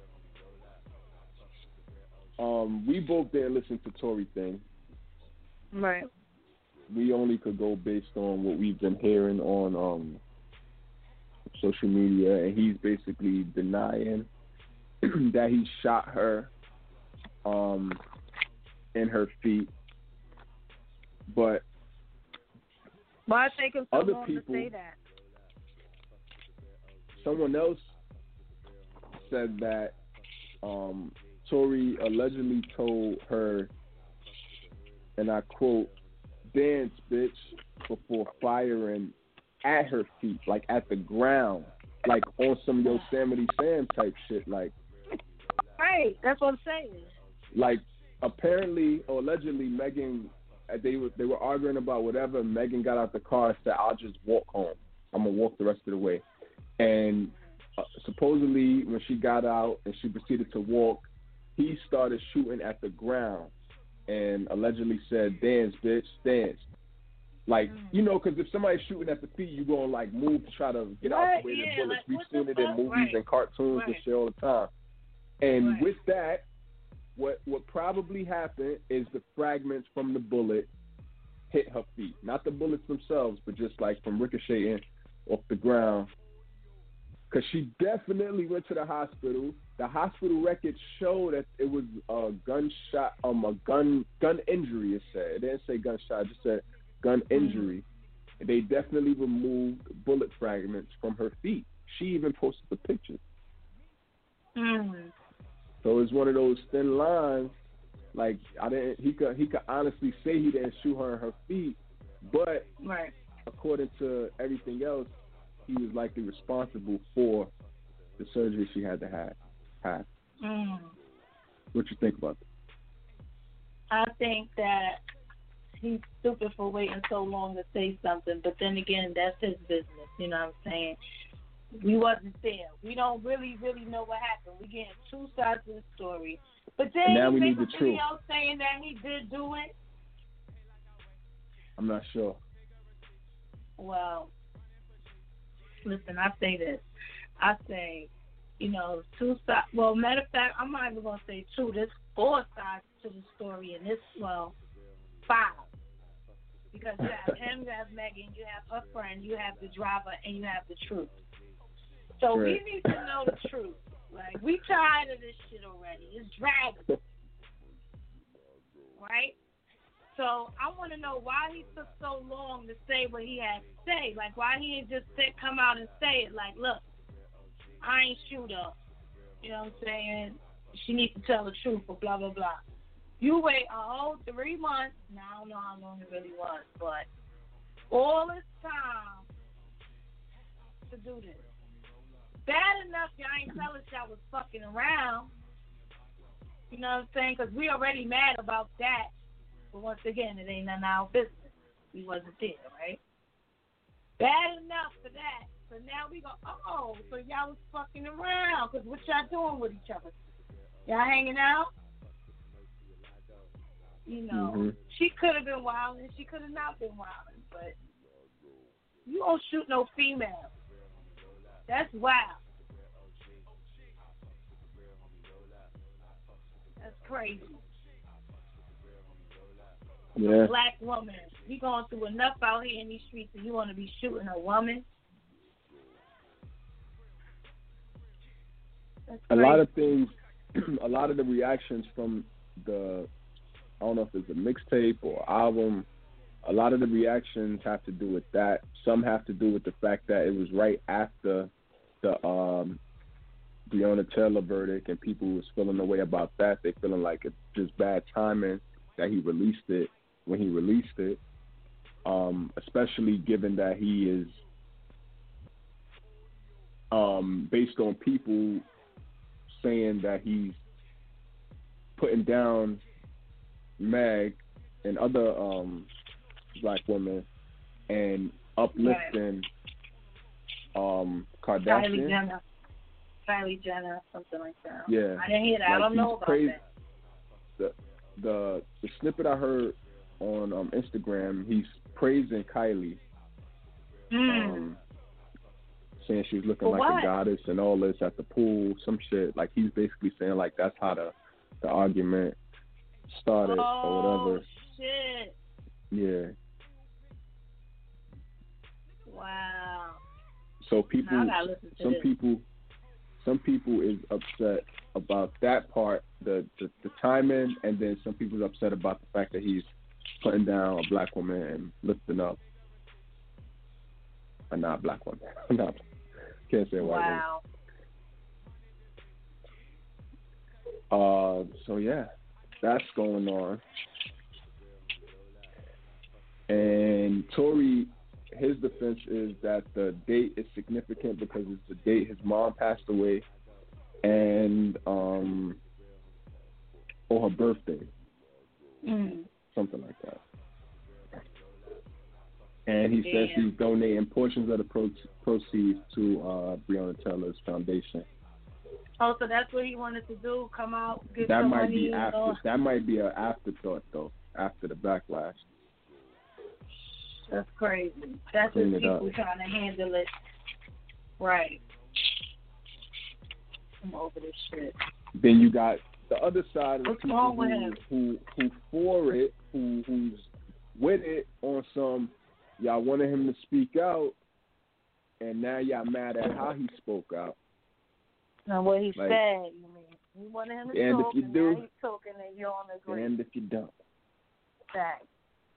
um, we both didn't listen to Tory thing. Right. We only could go based on what we've been hearing on um, social media, and he's basically denying that he shot her um, in her feet. But Why take him so other long people, to say that? someone else said that um, Tory allegedly told her, and I quote, "Dance, bitch," before firing at her feet, like at the ground, like on some Yosemite Sam type shit, like. Right, that's what I'm saying. Like, apparently or allegedly, Megan, they were they were arguing about whatever. Megan got out the car and said, "I'll just walk home. I'm gonna walk the rest of the way." And uh, supposedly, when she got out and she proceeded to walk, he started shooting at the ground and allegedly said, "Dance, bitch, dance." Like, you know, because if somebody's shooting at the feet, you going to, like, move to try to get right, out the way yeah, of the bullets. like, We've seen it fuck? in movies right. and cartoons right. and shit all the time. And right. with that, what what probably happened is the fragments from the bullet hit her feet. Not the bullets themselves, but just, like, from ricocheting off the ground. Because she definitely went to the hospital. The hospital records show that it was a gunshot, um, a gun gun injury, it said. It didn't say gunshot, it just said gun injury. Mm-hmm. They definitely removed bullet fragments from her feet. She even posted the picture. Mm-hmm. So it's one of those thin lines. Like, I didn't. He could he could honestly say he didn't shoot her in her feet, but right. according to everything else, he was likely responsible for the surgery she had to have. have. Mm. What you think about that? I think that he's stupid for waiting so long to say something, but then again, that's his business. You know what I'm saying? We wasn't there. We don't really, really know what happened. We getting two sides of the story. But then and now he we made need a the video truth. saying that he did do it. I'm not sure. Well, listen, I say this. I say, you know, two sides. Well, matter of fact, I'm not even going to say two. There's four sides to the story, and this, well, five. Because you have him, you have Megan, you have her friend, you have the driver, and you have the truth. So right. we need to know the truth. Like, we tired of this shit already. It's dragging. Right? So I want to know why he took so long to say what he had to say. Like, why he didn't just say, come out and say it. Like, look, I ain't shoot her. You know what I'm saying? She needs to tell the truth or blah, blah, blah. You wait a whole three months. Now, I don't know how long it really was, but all this time to do this. Bad enough y'all ain't tell us y'all was fucking around. You know what I'm saying? Because we already mad about that. But once again, it ain't none of our business. We wasn't there, right? Bad enough for that. So now we go, oh, so y'all was fucking around. Because what y'all doing with each other? Y'all hanging out? You know, mm-hmm. She could have been wilding. She could have not been wilding. But you don't shoot no female. That's wild. That's crazy. Yeah. A black woman. We going through enough out here in these streets and you want to be shooting a woman? That's a crazy. lot of things, a lot of the reactions from the, I don't know if it's a mixtape or album, a lot of the reactions have to do with that. Some have to do with the fact that it was right after the um, Breonna Taylor verdict, and people was feeling the way about that. They feeling like it's just bad timing that he released it when he released it, um, especially given that he is um, based on people saying that he's putting down Meg and other um, black women and uplifting um, Kardashian. Kylie Jenner. Kylie Jenner, something like that. Yeah. I didn't hear that. Like I don't know about praised, that. The, the the snippet I heard on um, Instagram, he's praising Kylie. Mm. Um, saying she's looking For like what? a goddess and all this at the pool, some shit. Like, he's basically saying, like, that's how the, the argument started oh, or whatever. Shit. Yeah. Wow. So people, Now I gotta listen to some this. people, some people is upset about that part, the, the the timing, and then some people's upset about the fact that he's putting down a black woman and lifting up a not black woman, not Can't say a white Wow. woman. Uh, so yeah, that's going on. And Tory, his defense is that the date is significant because it's the date his mom passed away, and um, or her birthday, Mm. something like that. And he Damn. says he's donating portions of the pro- proceeds to uh, Breonna Taylor's foundation. Oh, so that's what he wanted to do? Come out, get That some might money? be after. Or... That might be an afterthought though. After the backlash. That's crazy. That's Clean just it people up. trying to handle it. Right. I'm over this shit. Then you got the other side of the What's people wrong with who, him? who who for it, who who's with it on some. Y'all wanted him to speak out, and now y'all mad at how he spoke out. Now what he Like, said, you mean? You wanted him to and if talk, you and do- now he's talking, and you don't agree. And if you don't, Fact.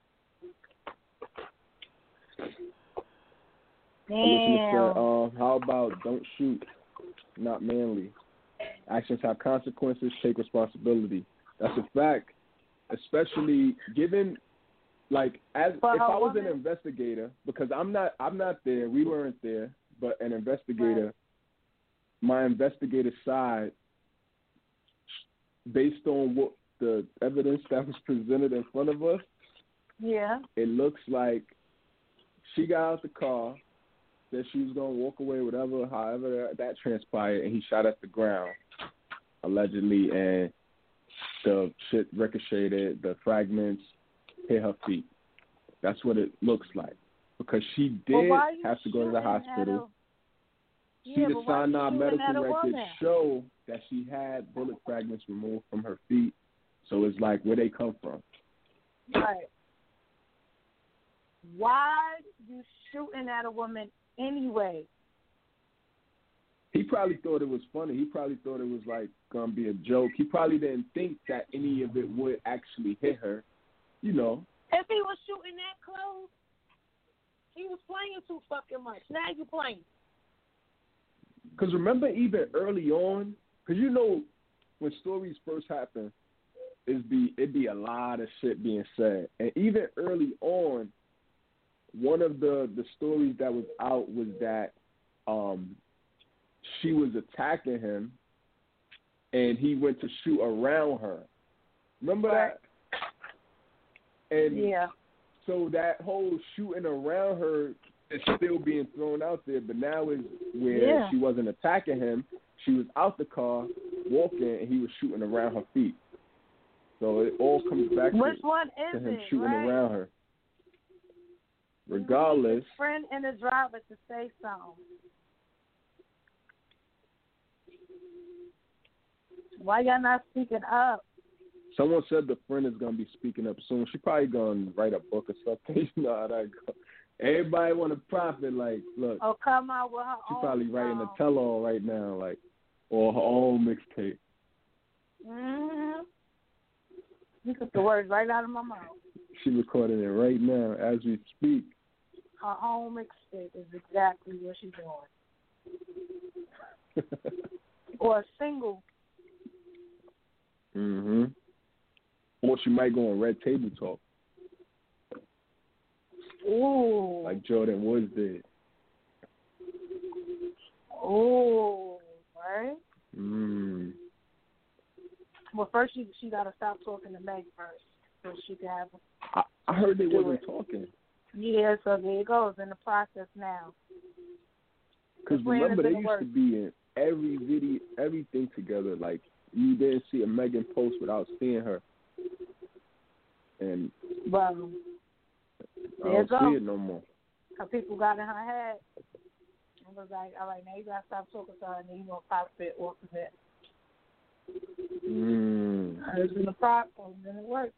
a listener Damn. said, uh, how about don't shoot, not manly. Actions have consequences. Take responsibility. That's a fact. Especially given, like, as For if a I was an woman? investigator, because I'm not, I'm not there. We weren't there, but an investigator. My investigative side, based on what the evidence that was presented in front of us, Yeah. it looks like she got out the car, said she was going to walk away, whatever, however that transpired, and he shot at the ground, allegedly, and the shit ricocheted, the fragments hit her feet. That's what it looks like. Because she Well, did why you have to go to the shooting at hospital. a- See, Yeah, the but why you cyanide shooting at medical a records woman? show that she had bullet fragments removed from her feet. So it's like, where they come from? Right. Why you shooting at a woman anyway? He probably thought it was funny. He probably thought it was like gonna be a joke. He probably didn't think that any of it would actually hit her. You know. If he was shooting that close, he was playing too fucking much. Now you playing. Because remember, even early on, because you know, when stories first happen, it'd be it'd be a lot of shit being said, and even early on, one of the the stories that was out was that um. she was attacking him, and he went to shoot around her. Remember Right. that? And Yeah. so that whole shooting around her is still being thrown out there, but now is where Yeah. she wasn't attacking him. She was out the car, walking, and he was shooting around her feet. So it all comes back to, Which one to is him it? shooting right? around her. You need Regardless, his friend and the driver to say something. Why y'all not speaking up? someone said the friend is going to be speaking up soon. She probably going to write a book or something. You know how that go. Everybody want to profit. Like, look, Or come out with her she's own probably writing song. a tell-all right now, like, or her own mixtape. Mm-hmm. You took the words right out of my mouth. She recording it right now as we speak. Her own mixtape is exactly what she's doing. Or a single. hmm Or she might go on Red Table Talk, Ooh. like Jordan Woods did. Ooh. Right? Mm. Well, first she she got to stop talking to Meg first, so she can have. I, I heard they Do wasn't it. talking. Yeah, so there it goes in the process now. Because The plan remember, is they in the used works. to be in every video, everything together. Like, you didn't see a Megan post without seeing her. And Well, I there don't it goes. see it no more. Her people got in her head and was like, all right, now you got to stop talking to her and then you're going to pop it off of it. Mm. I was in the process and then it worked.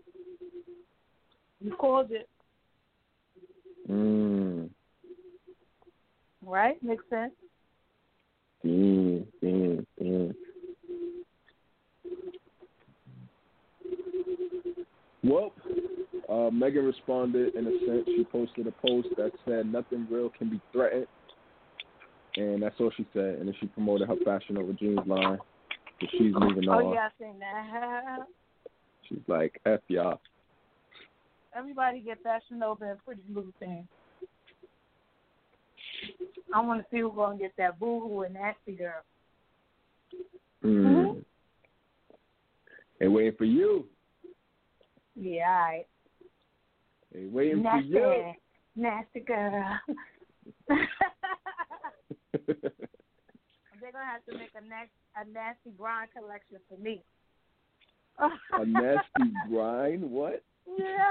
You called it. Mm. Right? Makes sense. Damn, damn, damn. Well, uh, Megan responded in a sense. She posted a post that said nothing real can be threatened. and that's all she said. And then she promoted her Fashion Over Jeans line, so she's moving on. Oh yeah, I seen that. She's like, F y'all. Everybody get Fashion Over and Pretty Blue thing. I want to see who's gonna get that Boohoo and Nasty Girl. Mm. Mm-hmm. They waiting for you. Yeah, all right. They waiting Nasty, for you. Nasty Girl. They're gonna have to make a next a nasty grind collection for me. A nasty grind? What? Yeah.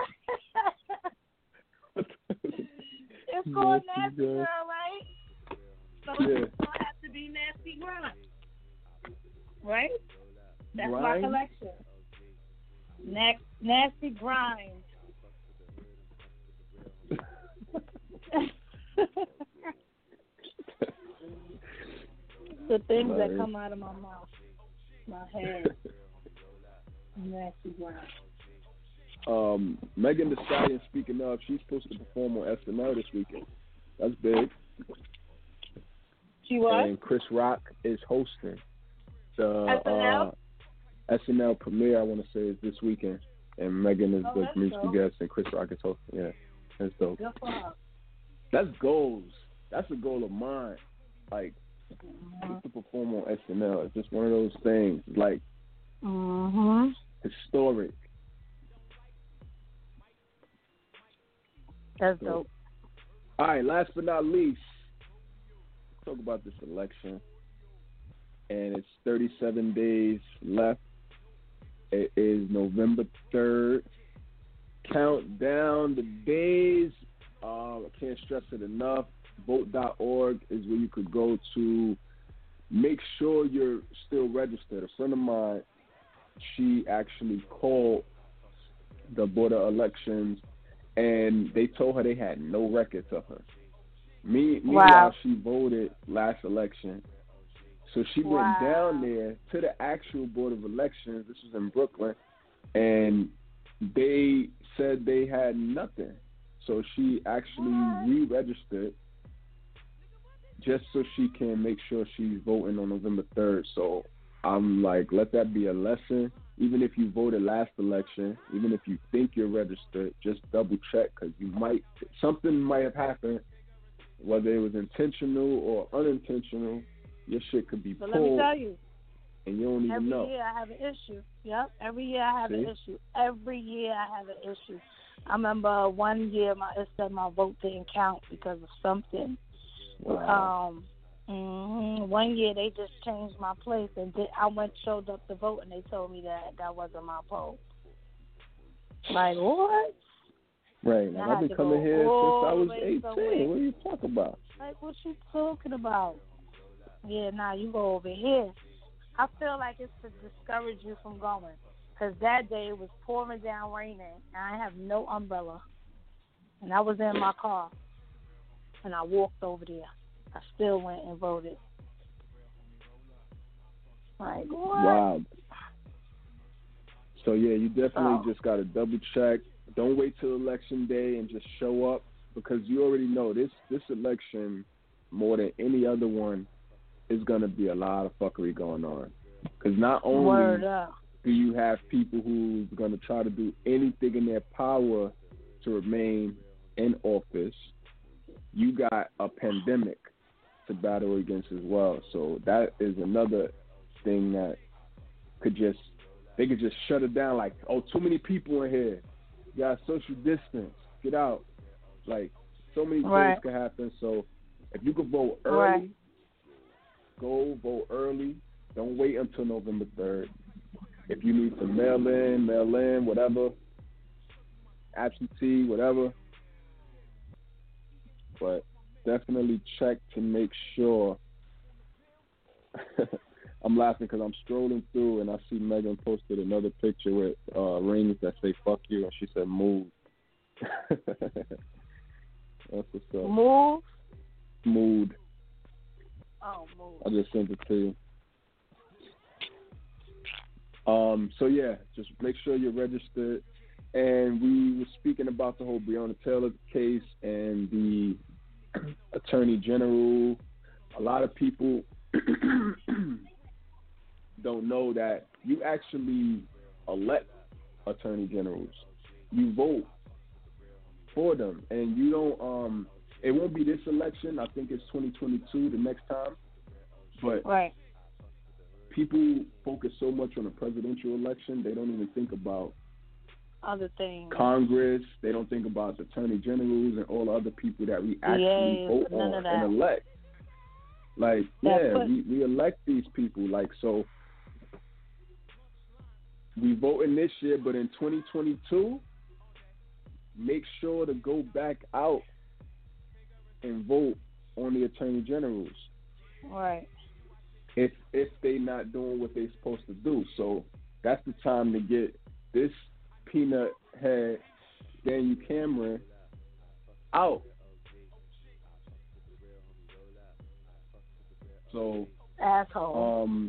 It's called Nasty Girl, girl, right? So yeah. it's gonna have to be Nasty Grind, right? That's grind? my collection. Next, Nasty Grind. The things nice. that come out of my mouth, my head. Nasty Grind. Um, Megan Thee Stallion, speaking of, she's supposed to perform on S N L this weekend. That's big. She was? And Chris Rock is hosting the S N L? Uh, S N L premiere, I want to say, is this weekend. And Megan is oh, the musical guest, and Chris Rock is hosting. Yeah, that's dope. Good for her. That's goals. That's a goal of mine. Like, mm-hmm. just to perform on S N L. It's just one of those things. Like, mm-hmm. historic. That's so, dope. All right, last but not least, talk about this election. And it's thirty-seven days left. It is November third. Count down the days. Uh, I can't stress it enough. Vote dot org is where you could go to make sure you're still registered. A friend of mine, she actually called the Board of Elections, and they told her they had no records of her. Me, meanwhile, wow. she voted last election. So she wow. went down there to the actual Board of Elections. This was in Brooklyn. And they said they had nothing. So she actually what? re-registered just so she can make sure she's voting on November third. So I'm like, let that be a lesson. Even if you voted last election, even if you think you're registered, just double check because you might, something might have happened, whether it was intentional or unintentional. Your shit could be so pulled. Let me tell you. And you don't even every know. Every year I have an issue. Yep. Every year I have See? an issue. Every year I have an issue. I remember one year my it said my vote didn't count because of something. Wow. Um, mm-hmm. One year they just changed my place and did, I went showed up to vote and they told me that that wasn't my poll. Like what? Right. And I've been coming here since I was eighteen. What are you talking about? Like what you talking about? Yeah, nah, you go over here. I feel like it's to discourage you from going. Because that day it was pouring down, raining, and I have no umbrella. And I was in my car. And I walked over there. I still went and voted. Like, what? Wow. So, yeah, you definitely oh. just got to double check. Don't wait till election day and just show up. Because you already know this, this election, more than any other one, is going to be a lot of fuckery going on. Because not only do you have people who's going to try to do anything in their power to remain in office, you got a pandemic to battle against as well. So that is another thing that could just, they could just shut it down like, oh, too many people in here. You got social distance. Get out. Like, so many right. things could happen. So if you could vote early, right. go vote early. Don't wait until November third. If you need to mail in, mail in, whatever, absentee, whatever. But definitely check to make sure. I'm laughing because I'm strolling through and I see Megan posted another picture with uh, rings that say "fuck you" and she said "move." That's what's up. Move. Mood. Oh, move. I just sent it to you. Um, so yeah, just make sure you're registered. And we were speaking about the whole Breonna Taylor case and the Attorney General a lot of people don't know that you actually elect attorney generals. You vote for them, and you don't. Um, it won't be this election. I think it's twenty twenty-two, the next time. But right. people focus so much on the presidential election, they don't even think about other things. Congress. They don't think about the attorney generals and all the other people that we actually Yes, vote none on of that. and elect. Like, That yeah, put- we, we elect these people. Like, so we voting this year, but in twenty twenty-two, make sure to go back out and vote on the attorney generals. Right. If if they not doing what they're supposed to do. So that's the time to get this peanut head Daniel Cameron out. So Asshole. um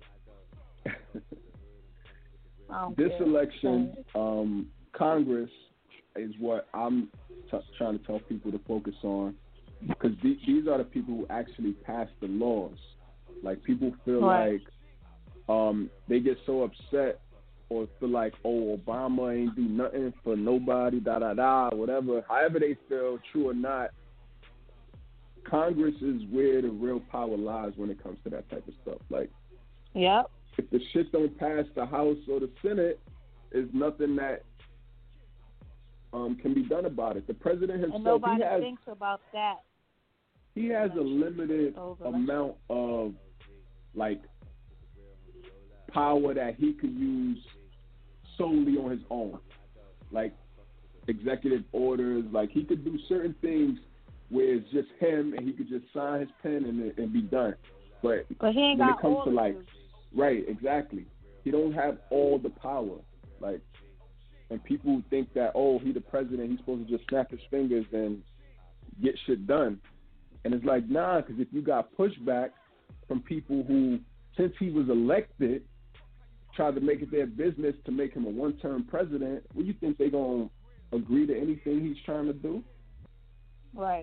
I don't this care. election, um, Congress is what I'm t- trying to tell people to focus on, because th- these are the people who actually pass the laws. Like, people feel Right. like um, they get so upset or feel like, oh, Obama ain't do nothing for nobody, da da da, whatever. However they feel, true or not, Congress is where the real power lies when it comes to that type of stuff. Like, Yep. if the shit don't pass the House or the Senate, there's nothing that um, can be done about it. The president And himself, nobody he has thinks about that. he has a limited Those elections. amount of like power that he could use solely on his own, like executive orders. Like, he could do certain things where it's just him and he could just sign his pen and, and be done. But, But he ain't when got it comes all to the like, juice. right, exactly, he don't have all the power. Like, and people think that, oh, he the president, he's supposed to just snap his fingers and get shit done. And it's like, nah, because if you got pushback from people who, since he was elected, tried to make it their business to make him a one-term president, what do you think they're going to agree to anything he's trying to do? Right.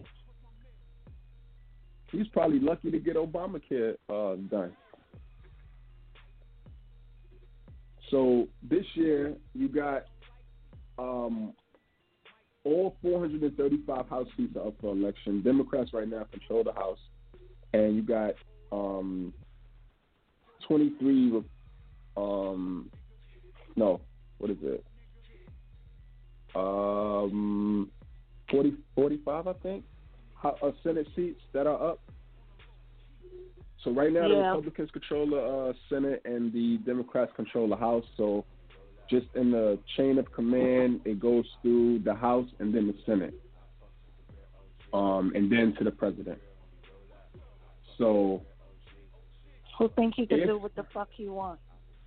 He's probably lucky to get Obamacare uh, done. So this year, you got um, all four hundred thirty-five House seats are up for election. Democrats right now control the House. And you got um, twenty-three, um, no, what is it? Um, forty, forty-five, I think, uh, Senate seats that are up. So right now, Yeah. the Republicans control the uh, Senate and the Democrats control the House. So just in the chain of command, it goes through the House and then the Senate, um, and then to the president. So Who think he can if, do what the fuck he wants?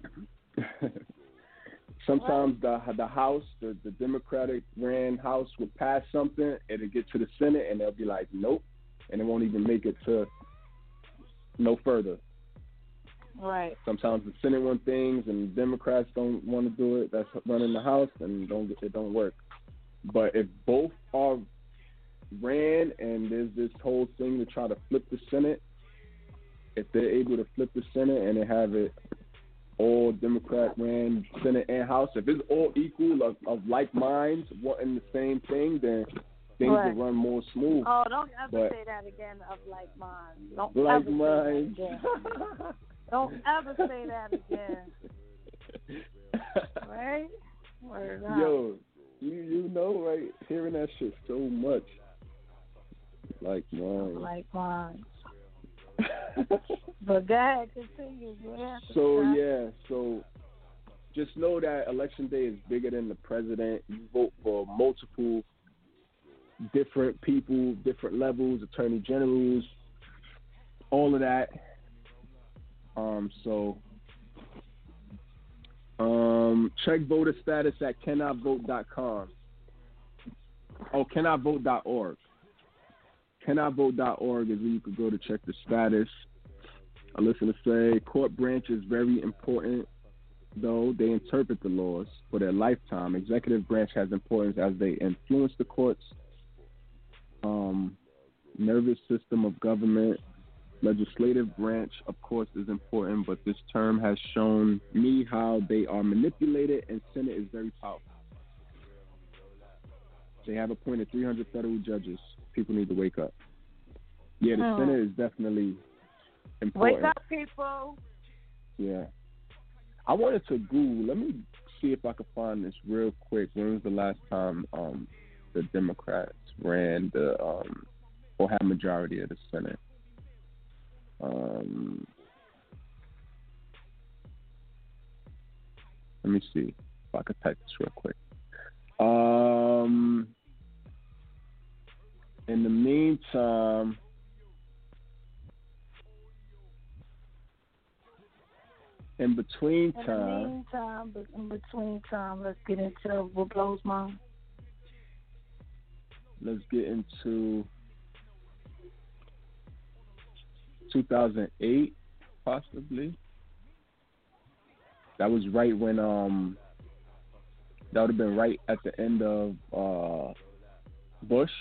sometimes the the House, the, the Democratic ran House would pass something, it'll get to the Senate, and they'll be like, nope, and it won't even make it to no further. Right. Sometimes the Senate want things, and Democrats don't want to do it. That's running the House, and don't it don't work. But if both are ran, and there's this whole thing to try to flip the Senate, if they're able to flip the Senate and they have it all Democrat ran Senate and House, if it's all equal of, of like minds wanting the same thing, then things Right. will run more smooth. Oh, don't ever But- say that again of like mine. Don't Like ever minds. say that again. Don't ever say that again. Right? Word up. Yo, you you know, right? Hearing that shit so much. Like mine. Like mine. But go ahead, continue. Go ahead. So yeah, so just know that election day is bigger than the president. You vote for multiple different people, different levels, attorney generals, all of that. Um, so um, check voter status at can I vote dot com. Oh, can I vote dot org. can I vote dot org is where you could go to check the status. I listen to say court branch is very important, though they interpret the laws for their lifetime. Executive branch has importance as they influence the courts. Um, nervous system of government. legislative branch, of course, is important, but this term has shown me how they are manipulated, and Senate is very powerful. They have appointed three hundred federal judges. People need to wake up. Yeah, the Hmm. Senate is definitely important. Wake up, people. Yeah. I wanted to Google. Let me see if I can find this real quick. When was the last time um, the Democrats ran the um, or had majority of the Senate? Um, let me see if I could type this real quick. Um, in the meantime, in between In the time, meantime, but in between time, let's get into what blows mine. let's get into two thousand eight, possibly. That was right when um that would have been right at the end of uh Bush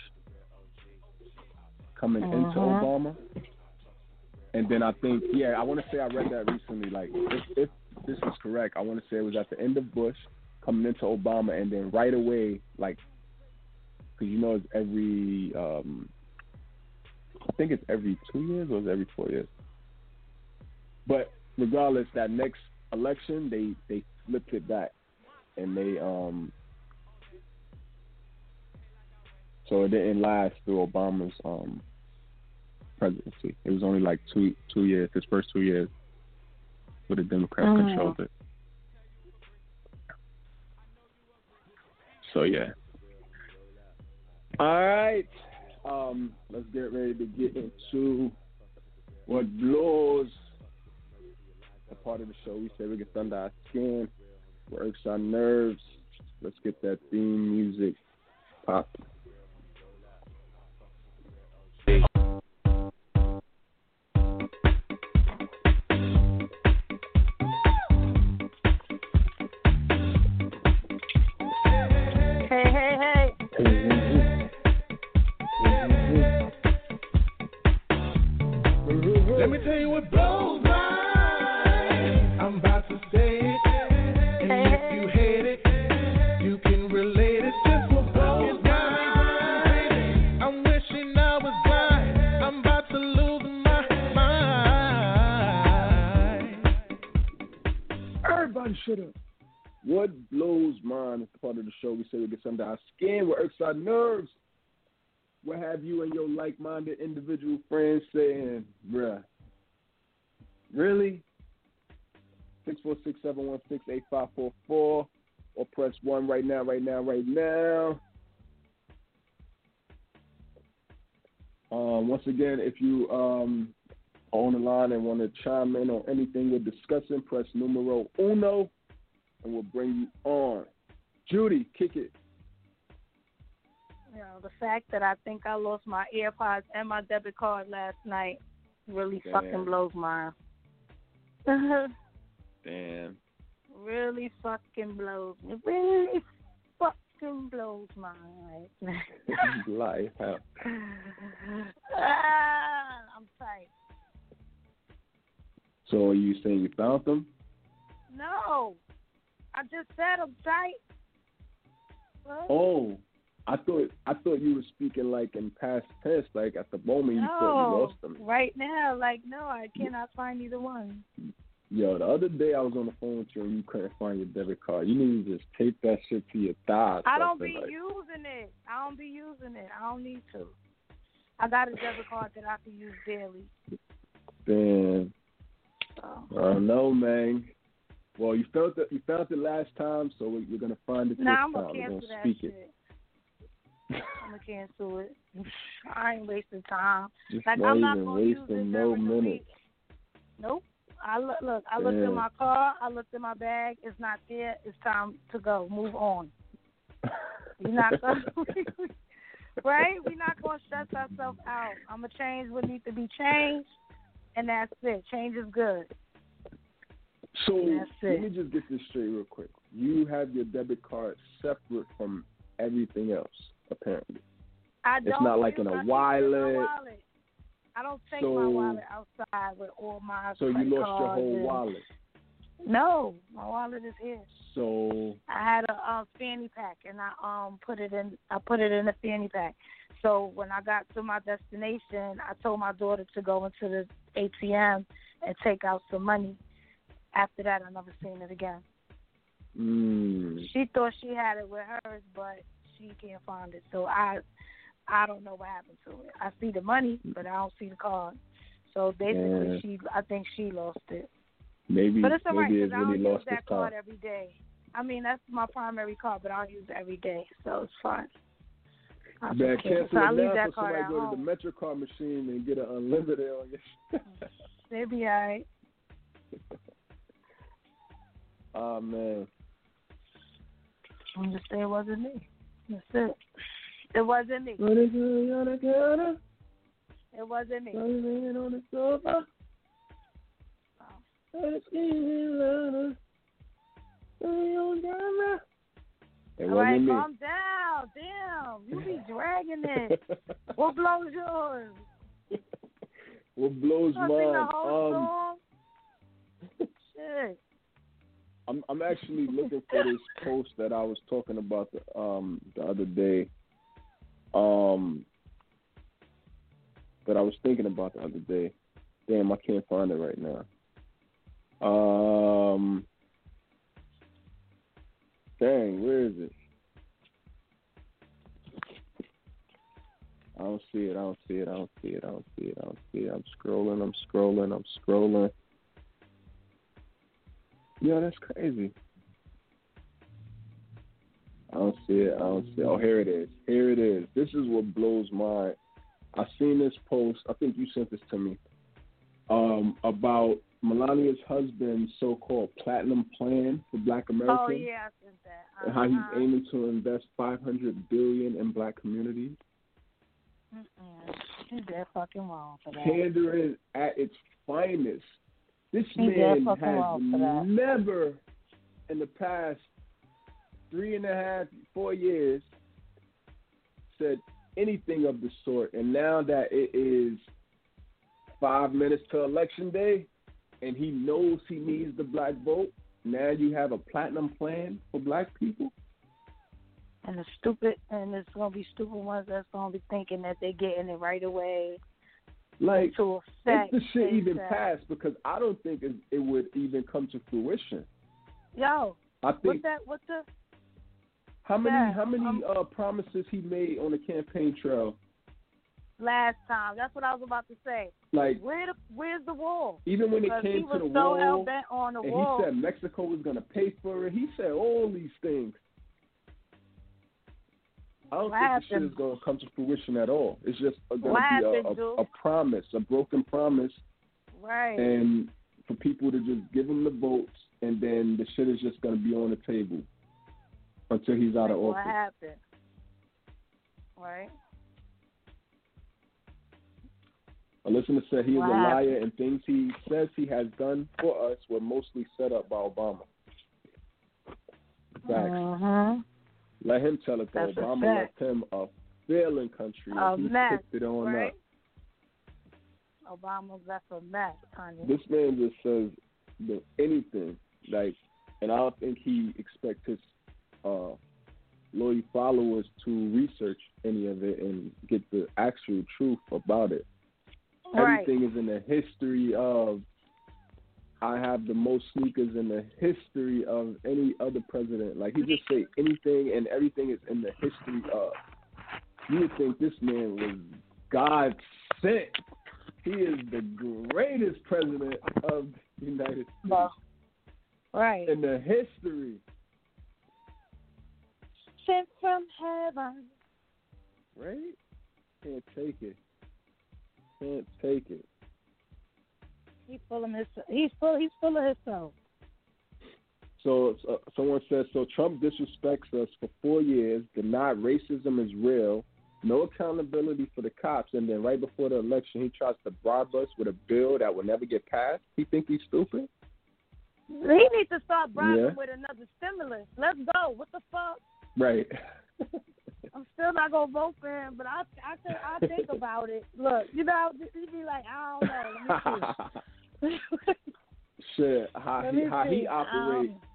coming Uh-huh. into Obama. And then I think, yeah, I want to say I read that recently. Like, if, if this is correct, I want to say it was at the end of Bush coming into Obama, and then right away, like, because you know it's every, um, I think it's every two years or it's every four years. But regardless, that next election, they, they flipped it back, and they, um, so it didn't last through Obama's, um, presidency. It was only like two two years, his first two years, where the Democrats Mhm. controlled it. So yeah. All right. Um, let's get ready to get into what blows. A part of the show we say we get under our skin, what irks our nerves. Let's get that theme music popping. Hey, hey, hey. Let me tell you what blows mine. I'm about to say it. And if you hate it, you can relate it. Just what blows mine. I'm wishing I was blind. I'm about to lose my mind. Everybody shut up. What blows mine is part of the show. We say we get under our skin, what irks our nerves. What have you and your like-minded individual friends saying, bruh, really? six four six, seven one six, eight five four four or press one right now, right now, right now. Um, once again, if you um, are on the line and want to chime in on anything we're discussing, press numero uno, and we'll bring you on. Judy, kick it. You know, the fact that I think I lost my AirPods and my debit card last night really Damn. fucking blows mine. Damn. Really fucking blows me. Really fucking blows my mind. Life. Huh? Ah, I'm tight. So are you saying you found them? No. I just said I'm tight. What? Oh, I thought I thought you were speaking like in past tense, like at the moment you thought you No. lost them. Right now, like, no, I cannot find either one. Yo, the other day I was on the phone with you and you couldn't find your debit card. You need to just tape that shit to your thigh. or I don't something, be like. using it. I don't be using it. I don't need to. I got a debit card that I can use daily. Damn. So. I don't know, man. Well, you felt it. You felt it last time, so we- we're gonna find it Nah, this I'm time. gonna We're cancel gonna that speak shit. it. I'm gonna cancel it. I ain't wasting time. Just Like, not I'm not even gonna use wasting it no during the minutes. week. Nope. I look. Look. I looked Damn. in my car. I looked in my bag. It's not there. It's time to go. Move on. We're not gonna. Right? We're not gonna stress ourselves out. I'm gonna change what needs to be changed, and that's it. Change is good. So That's let it. me just get this straight real quick. You have your debit card separate from everything else, apparently. I It's don't not like use- in a I keep it in my wallet. wallet. I don't take So- my wallet outside with all my So you credit lost your cards whole and- wallet. No, my wallet is here. So I had a um, fanny pack, and I um put it in. I put it in a fanny pack. So when I got to my destination, I told my daughter to go into the A T M and take out some money. After that, I never seen it again. mm, She thought she had it with hers, but she can't find it. So I, I don't know what happened to it. I see the money, but I don't see the card. So basically, Yeah. she, I think she lost it. maybe But it's all right maybe because it's I don't really use lost that its card time. every day. I mean, that's my primary card, but I don't use it every day, so it's fine. I Man, just can't. cancel So I it leave now that so card somebody at go to home. the MetroCard machine and get an unlimited on your. They be all right. Oh man. I'm just say it wasn't me. That's it. It wasn't me. What is it on the counter? It wasn't me. What is it on the sofa? What is it on camera? It All right, wasn't me. calm down. Damn, you be dragging it. What blows yours? What blows You gonna sing the mine? whole Um, song? Shit. I'm I'm actually looking for this post that I was talking about the um the other day. Um, that I was thinking about the other day. Damn, I can't find it right now. Um, dang, where is it? I don't see it. I don't see it. I don't see it. I don't see it. I don't see it. I'm scrolling. I'm scrolling. I'm scrolling. Yeah, that's crazy. I don't see it. I don't see it. Oh, here it is. Here it is. This is what blows my. I seen this post. I think you sent this to me. Um, about Melania's husband's so-called platinum plan for Black Americans. Oh, yeah, I sent that. Uh-huh. And how he's aiming to invest five hundred billion dollars in Black communities. Mm-mm. He's dead fucking wrong for that. Pandering at its finest. This He's dead man fucking has wrong for that. never, in the past three and a half, four years, said anything of the sort. And now that it is five minutes to election day, and he knows he needs the Black vote, now you have a platinum plan for Black people? And the stupid, and it's going to be stupid ones that's going to be thinking that they're getting it right away. Like, to if affect the shit even things. passed, because I don't think it, it would even come to fruition. Yo, I what's think that? What's the? how many that? how many Um, uh, promises he made on the campaign trail? Last time. That's what I was about to say. Like, Where the, where's the wall? even when it Because came he to was the so wall, hell bent on the and wall. he said Mexico was going to pay for it. He said all these things. I don't What think this shit happened? is going to come to fruition at all. It's just going to What be a, happened, Drew? a, a promise, a broken promise, Right. and for people to just give him the votes, and then the shit is just going to be on the table until he's out Like, of what office. happened? Right. Alyssa said he is What a liar, happened? and things he says he has done for us were mostly set up by Obama. Facts. Mm-hmm. Let him tell it, though. That's a Obama fact. left him a failing country, A and he mess, picked it on right? up. Obama's left a mess, honey. This man just says the, anything, like, and I don't think he expects his uh, loyal followers to research any of it and get the actual truth about it. Right. Everything is in the history of. I have the most sneakers in the history of any other president. Like, he just say anything, and everything is in the history of. You would think this man was God sent. He is the greatest president of the United States Well, right. in the history. Sent from heaven. Right? Can't take it. Can't take it. He's full of himself. He's full. He's full of himself. So uh, someone says, so Trump disrespects us for four years, denied racism is real, no accountability for the cops, and then right before the election, he tries to bribe us with a bill that will never get passed. He think he's stupid? He needs to start bribing Yeah. with another stimulus. Let's go. What the fuck? Right. I'm still not gonna vote for him, but I I think I think about it. Look, you know, you be like, I don't know. Let me see. Shit, how Let he me how see. he operates. Um,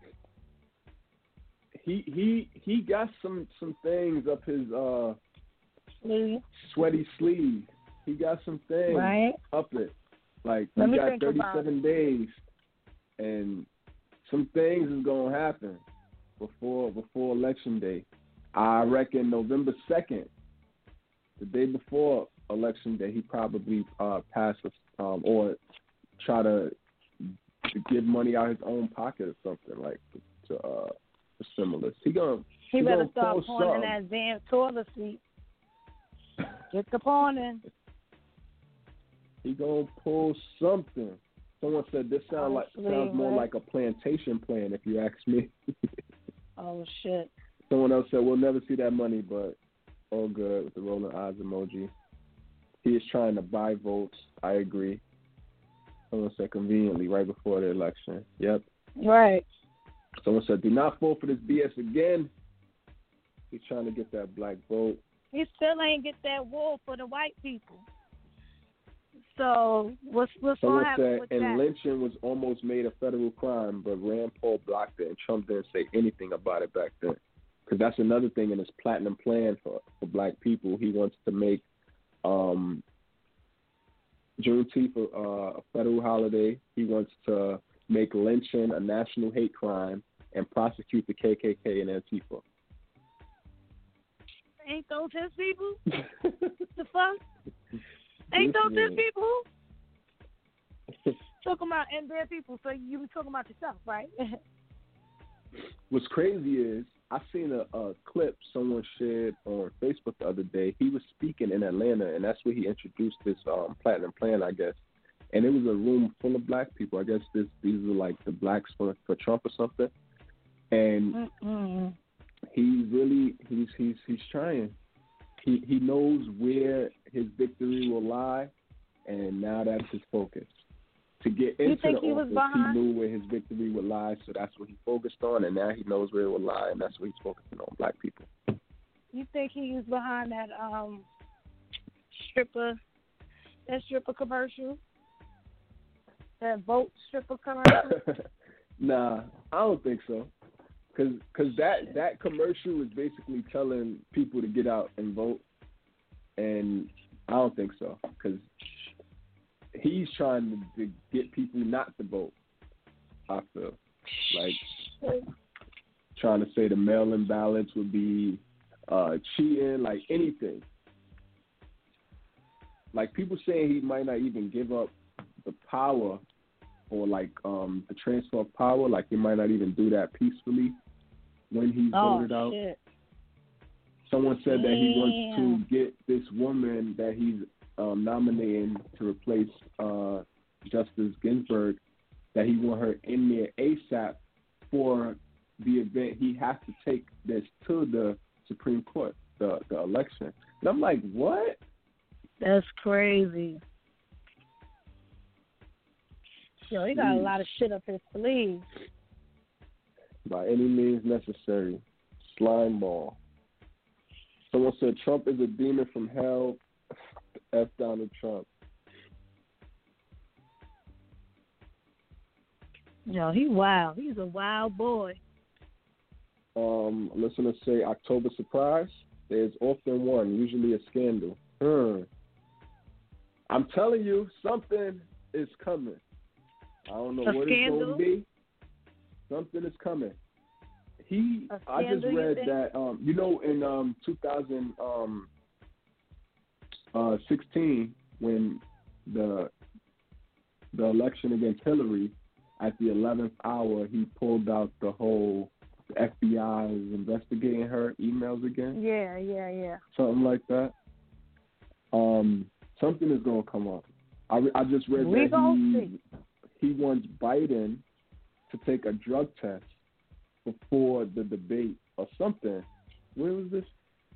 He he he got some some things up his uh Lee, sweaty sleeve. He got some things right? up it. Like Let we me got think about thirty-seven days, and some things is gonna happen before before election day. I reckon November second, the day before election day, he probably uh, pass us um, or try to, to give money out of his own pocket or something like to uh, for stimulus. He gonna He, he better gonna start pull pawning something. that damn toilet seat. Get the pawning. He gonna pull something. Someone said this sound like Honestly, sounds more right? like a plantation plan, if you ask me. Oh shit. Someone else said we'll never see that money, but all good with the rolling eyes emoji. He is trying to buy votes. I agree. Someone said conveniently right before the election. Yep. Right. Someone said do not vote for this B S again. He's trying to get that black vote. He still ain't get that wool for the white people. So what's what's Someone gonna happen said, with and that? lynching was almost made a federal crime, but Rand Paul blocked it, and Trump didn't say anything about it back then. Because that's another thing in his platinum plan for, for black people. He wants to make um, Juneteenth a, uh, a federal holiday. He wants to make lynching a national hate crime and prosecute the K K K and Antifa. Ain't those his people? The fuck? Ain't those his people? Talking about and their people, so you be talking about yourself, right? What's crazy is I seen a, a clip someone shared on Facebook the other day. He was speaking in Atlanta, and that's where he introduced this um, platinum plan, I guess. And it was a room full of black people. I guess this these are like the blacks for, for Trump or something. And Mm-mm. he's really he's he's he's trying. He he knows where his victory will lie, and now that's his focus. To get into think the he was office, behind- he knew where his victory would lie, so that's what he focused on, and now he knows where it will lie, and that's what he's focusing on, black people. You think he was behind that um stripper that stripper commercial? That vote stripper commercial? Nah, I don't think so. Cause, cause that, that commercial is basically telling people to get out and vote, and I don't think so. Cause he's trying to, to get people not to vote. I feel like trying to say the mail-in ballots would be uh, cheating, like anything. Like people saying he might not even give up the power or like um, the transfer of power. Like he might not even do that peacefully when he's oh, voted out. shit. Someone said that he wants Damn. to get this woman that he's um, nominating to replace uh, Justice Ginsburg, that he want her in there ASAP for the event. He has to take this to the Supreme Court, the, the election. And I'm like, what? That's crazy. Yo, he got a Jeez. lot of shit up his sleeve. By any means necessary. Slime ball. Someone said Trump is a demon from hell. F Donald Trump. Yo, he wild. He's a wild boy. Um, listeners say October surprise. There's often one, usually a scandal. Hmm. I'm telling you, something is coming. I don't know A what scandal? it's going to be. Something is coming. He, A I just scandal, you read think? that, um, you know, in um, two thousand sixteen, when the the election against Hillary, at the eleventh hour, he pulled out the whole the F B I is investigating her emails again. Yeah, yeah, yeah. Something like that. Um, something is going to come up. I, I just read We that gonna he, he wants Biden to take a drug test before the debate or something. Where was this?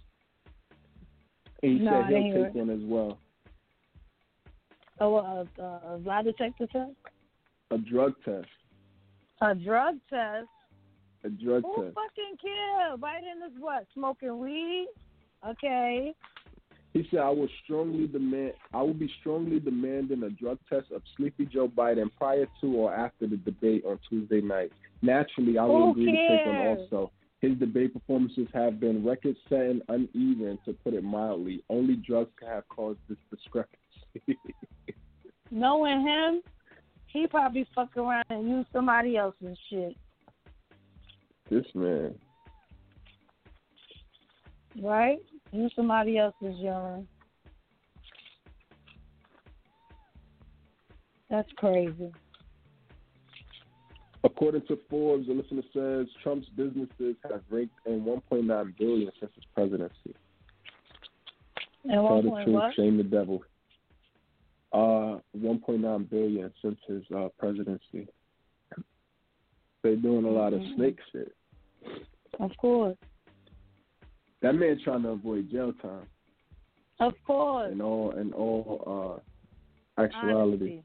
And he No, said I he'll didn't hear take it. one as well. Oh, a, a, a lie detector test? A drug test. A drug test? A drug Who test. fucking care? Biden is what? Smoking weed? Okay. He said, I will strongly demand, I will be strongly demanding a drug test of Sleepy Joe Biden prior to or after the debate on Tuesday night. Naturally, I will Who agree cares? to take one also. His debate performances have been record-setting, uneven, to put it mildly. Only drugs can have caused this discrepancy. Knowing him, he probably fuck around and use somebody else's shit. This man. Right? Use somebody else's urine. That's crazy. According to Forbes, the listener says Trump's businesses have raked in one point nine billion dollars since his presidency. And Tell one the point truth, what? shame the devil. Uh, one point nine billion dollars since his uh, presidency. They're doing a lot of Mm-hmm. snake shit. Of course. That man trying to avoid jail time. Of course. In all, in all uh, actuality.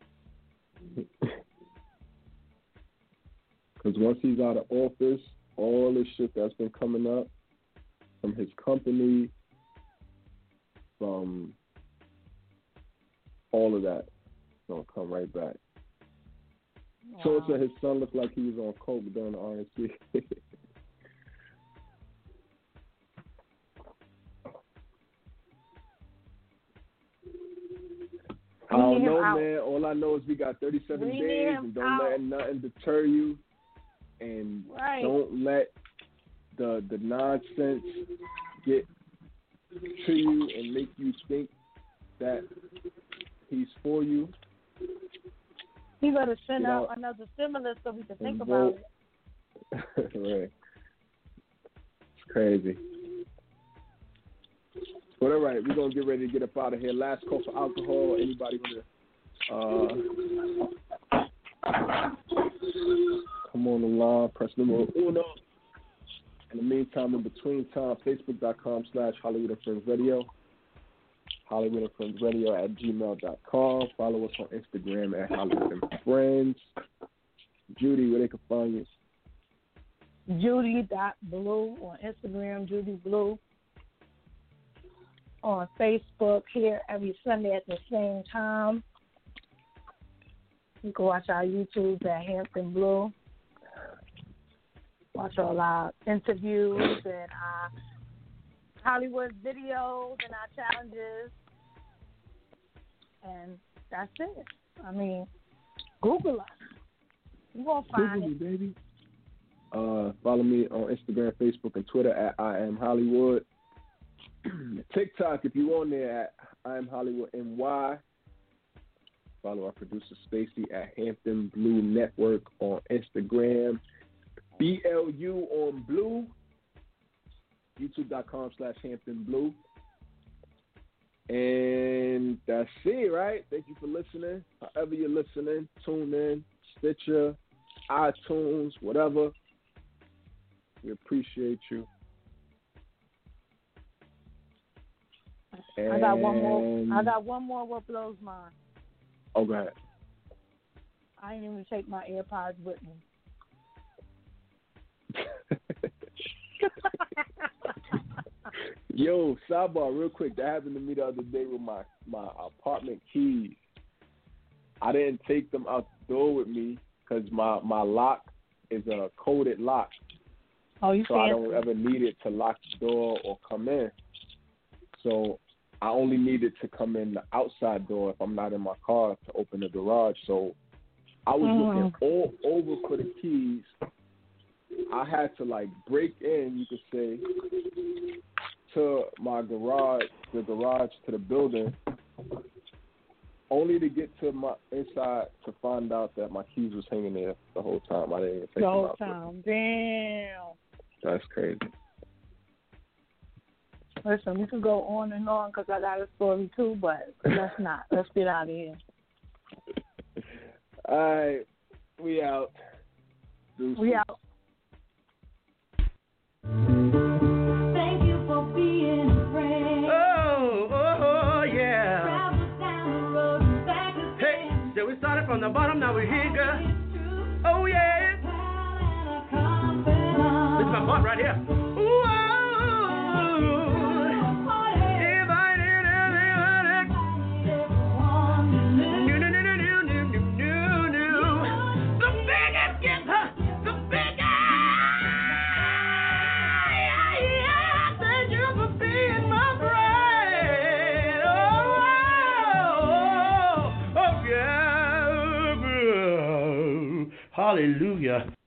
Because once he's out of office, all this shit that's been coming up from his company, from all of that, is going to come right back. Wow. So it said his son looked like he was on coke during the R N C. I don't know, man. All I know is we got thirty-seven we days, and don't out. let nothing deter you, and right. don't let the the nonsense get to you and make you think that he's for you. He better send Get out, out another stimulus so we can think and about vote. it. Right. It's crazy. But all right, we're gonna get ready to get up out of here. Last call for alcohol. Anybody wanna uh, come on the line? Press number uno. In the meantime, in between time, Facebook.com slash Hollywood and Friends Radio. Hollywood and Friends Radio at gmail dot com. Follow us on Instagram at Hollywood and Friends. Judy, where they can find you? Judy.blue on Instagram, Judy Blue. On Facebook here every Sunday at the same time. You can watch our YouTube at Hampton Blue. Watch all our interviews and our Hollywood videos and our challenges. And that's it. I mean, Google us. You won't find Google it. me, baby. Uh, follow me on Instagram, Facebook, and Twitter at I am Hollywood. TikTok, if you're on there at I am Hollywood N Y. Follow our producer Stacy at Hampton Blue Network on Instagram. B L U on Blue. YouTube.com slash Hampton Blue. And that's it, right? Thank you for listening. However you're listening, tune in, Stitcher, iTunes, whatever. We appreciate you. I got one more. I got one more. What blows mine? Oh, go ahead. I ain't even take my AirPods with me. Yo, sidebar, real quick. That happened to me the other day with my, my apartment keys. I didn't take them out the door with me because my, my lock is a coded lock. Oh, you so fancy. I don't ever need it to lock the door or come in. So I only need it to come in the outside door if I'm not in my car to open the garage. So I was Mm. looking all over for the keys. I had to like break in, you could say, to my garage, the garage to the building, only to get to my inside to find out that my keys was hanging there the whole time. I didn't even take The them whole out. time. Damn. That's crazy. Listen, we could go on and on because I got a story too, but let's not. Let's get out of here. All right, we out. Deuces. We out. Thank you for being a friend. Oh, oh, oh, yeah. Travel down the road and back again. Hey, so we started from the bottom, now we're here, girl. It's true. Oh, yeah. Pal and a confidant. This is my part right here. Ooh, oh, Hallelujah.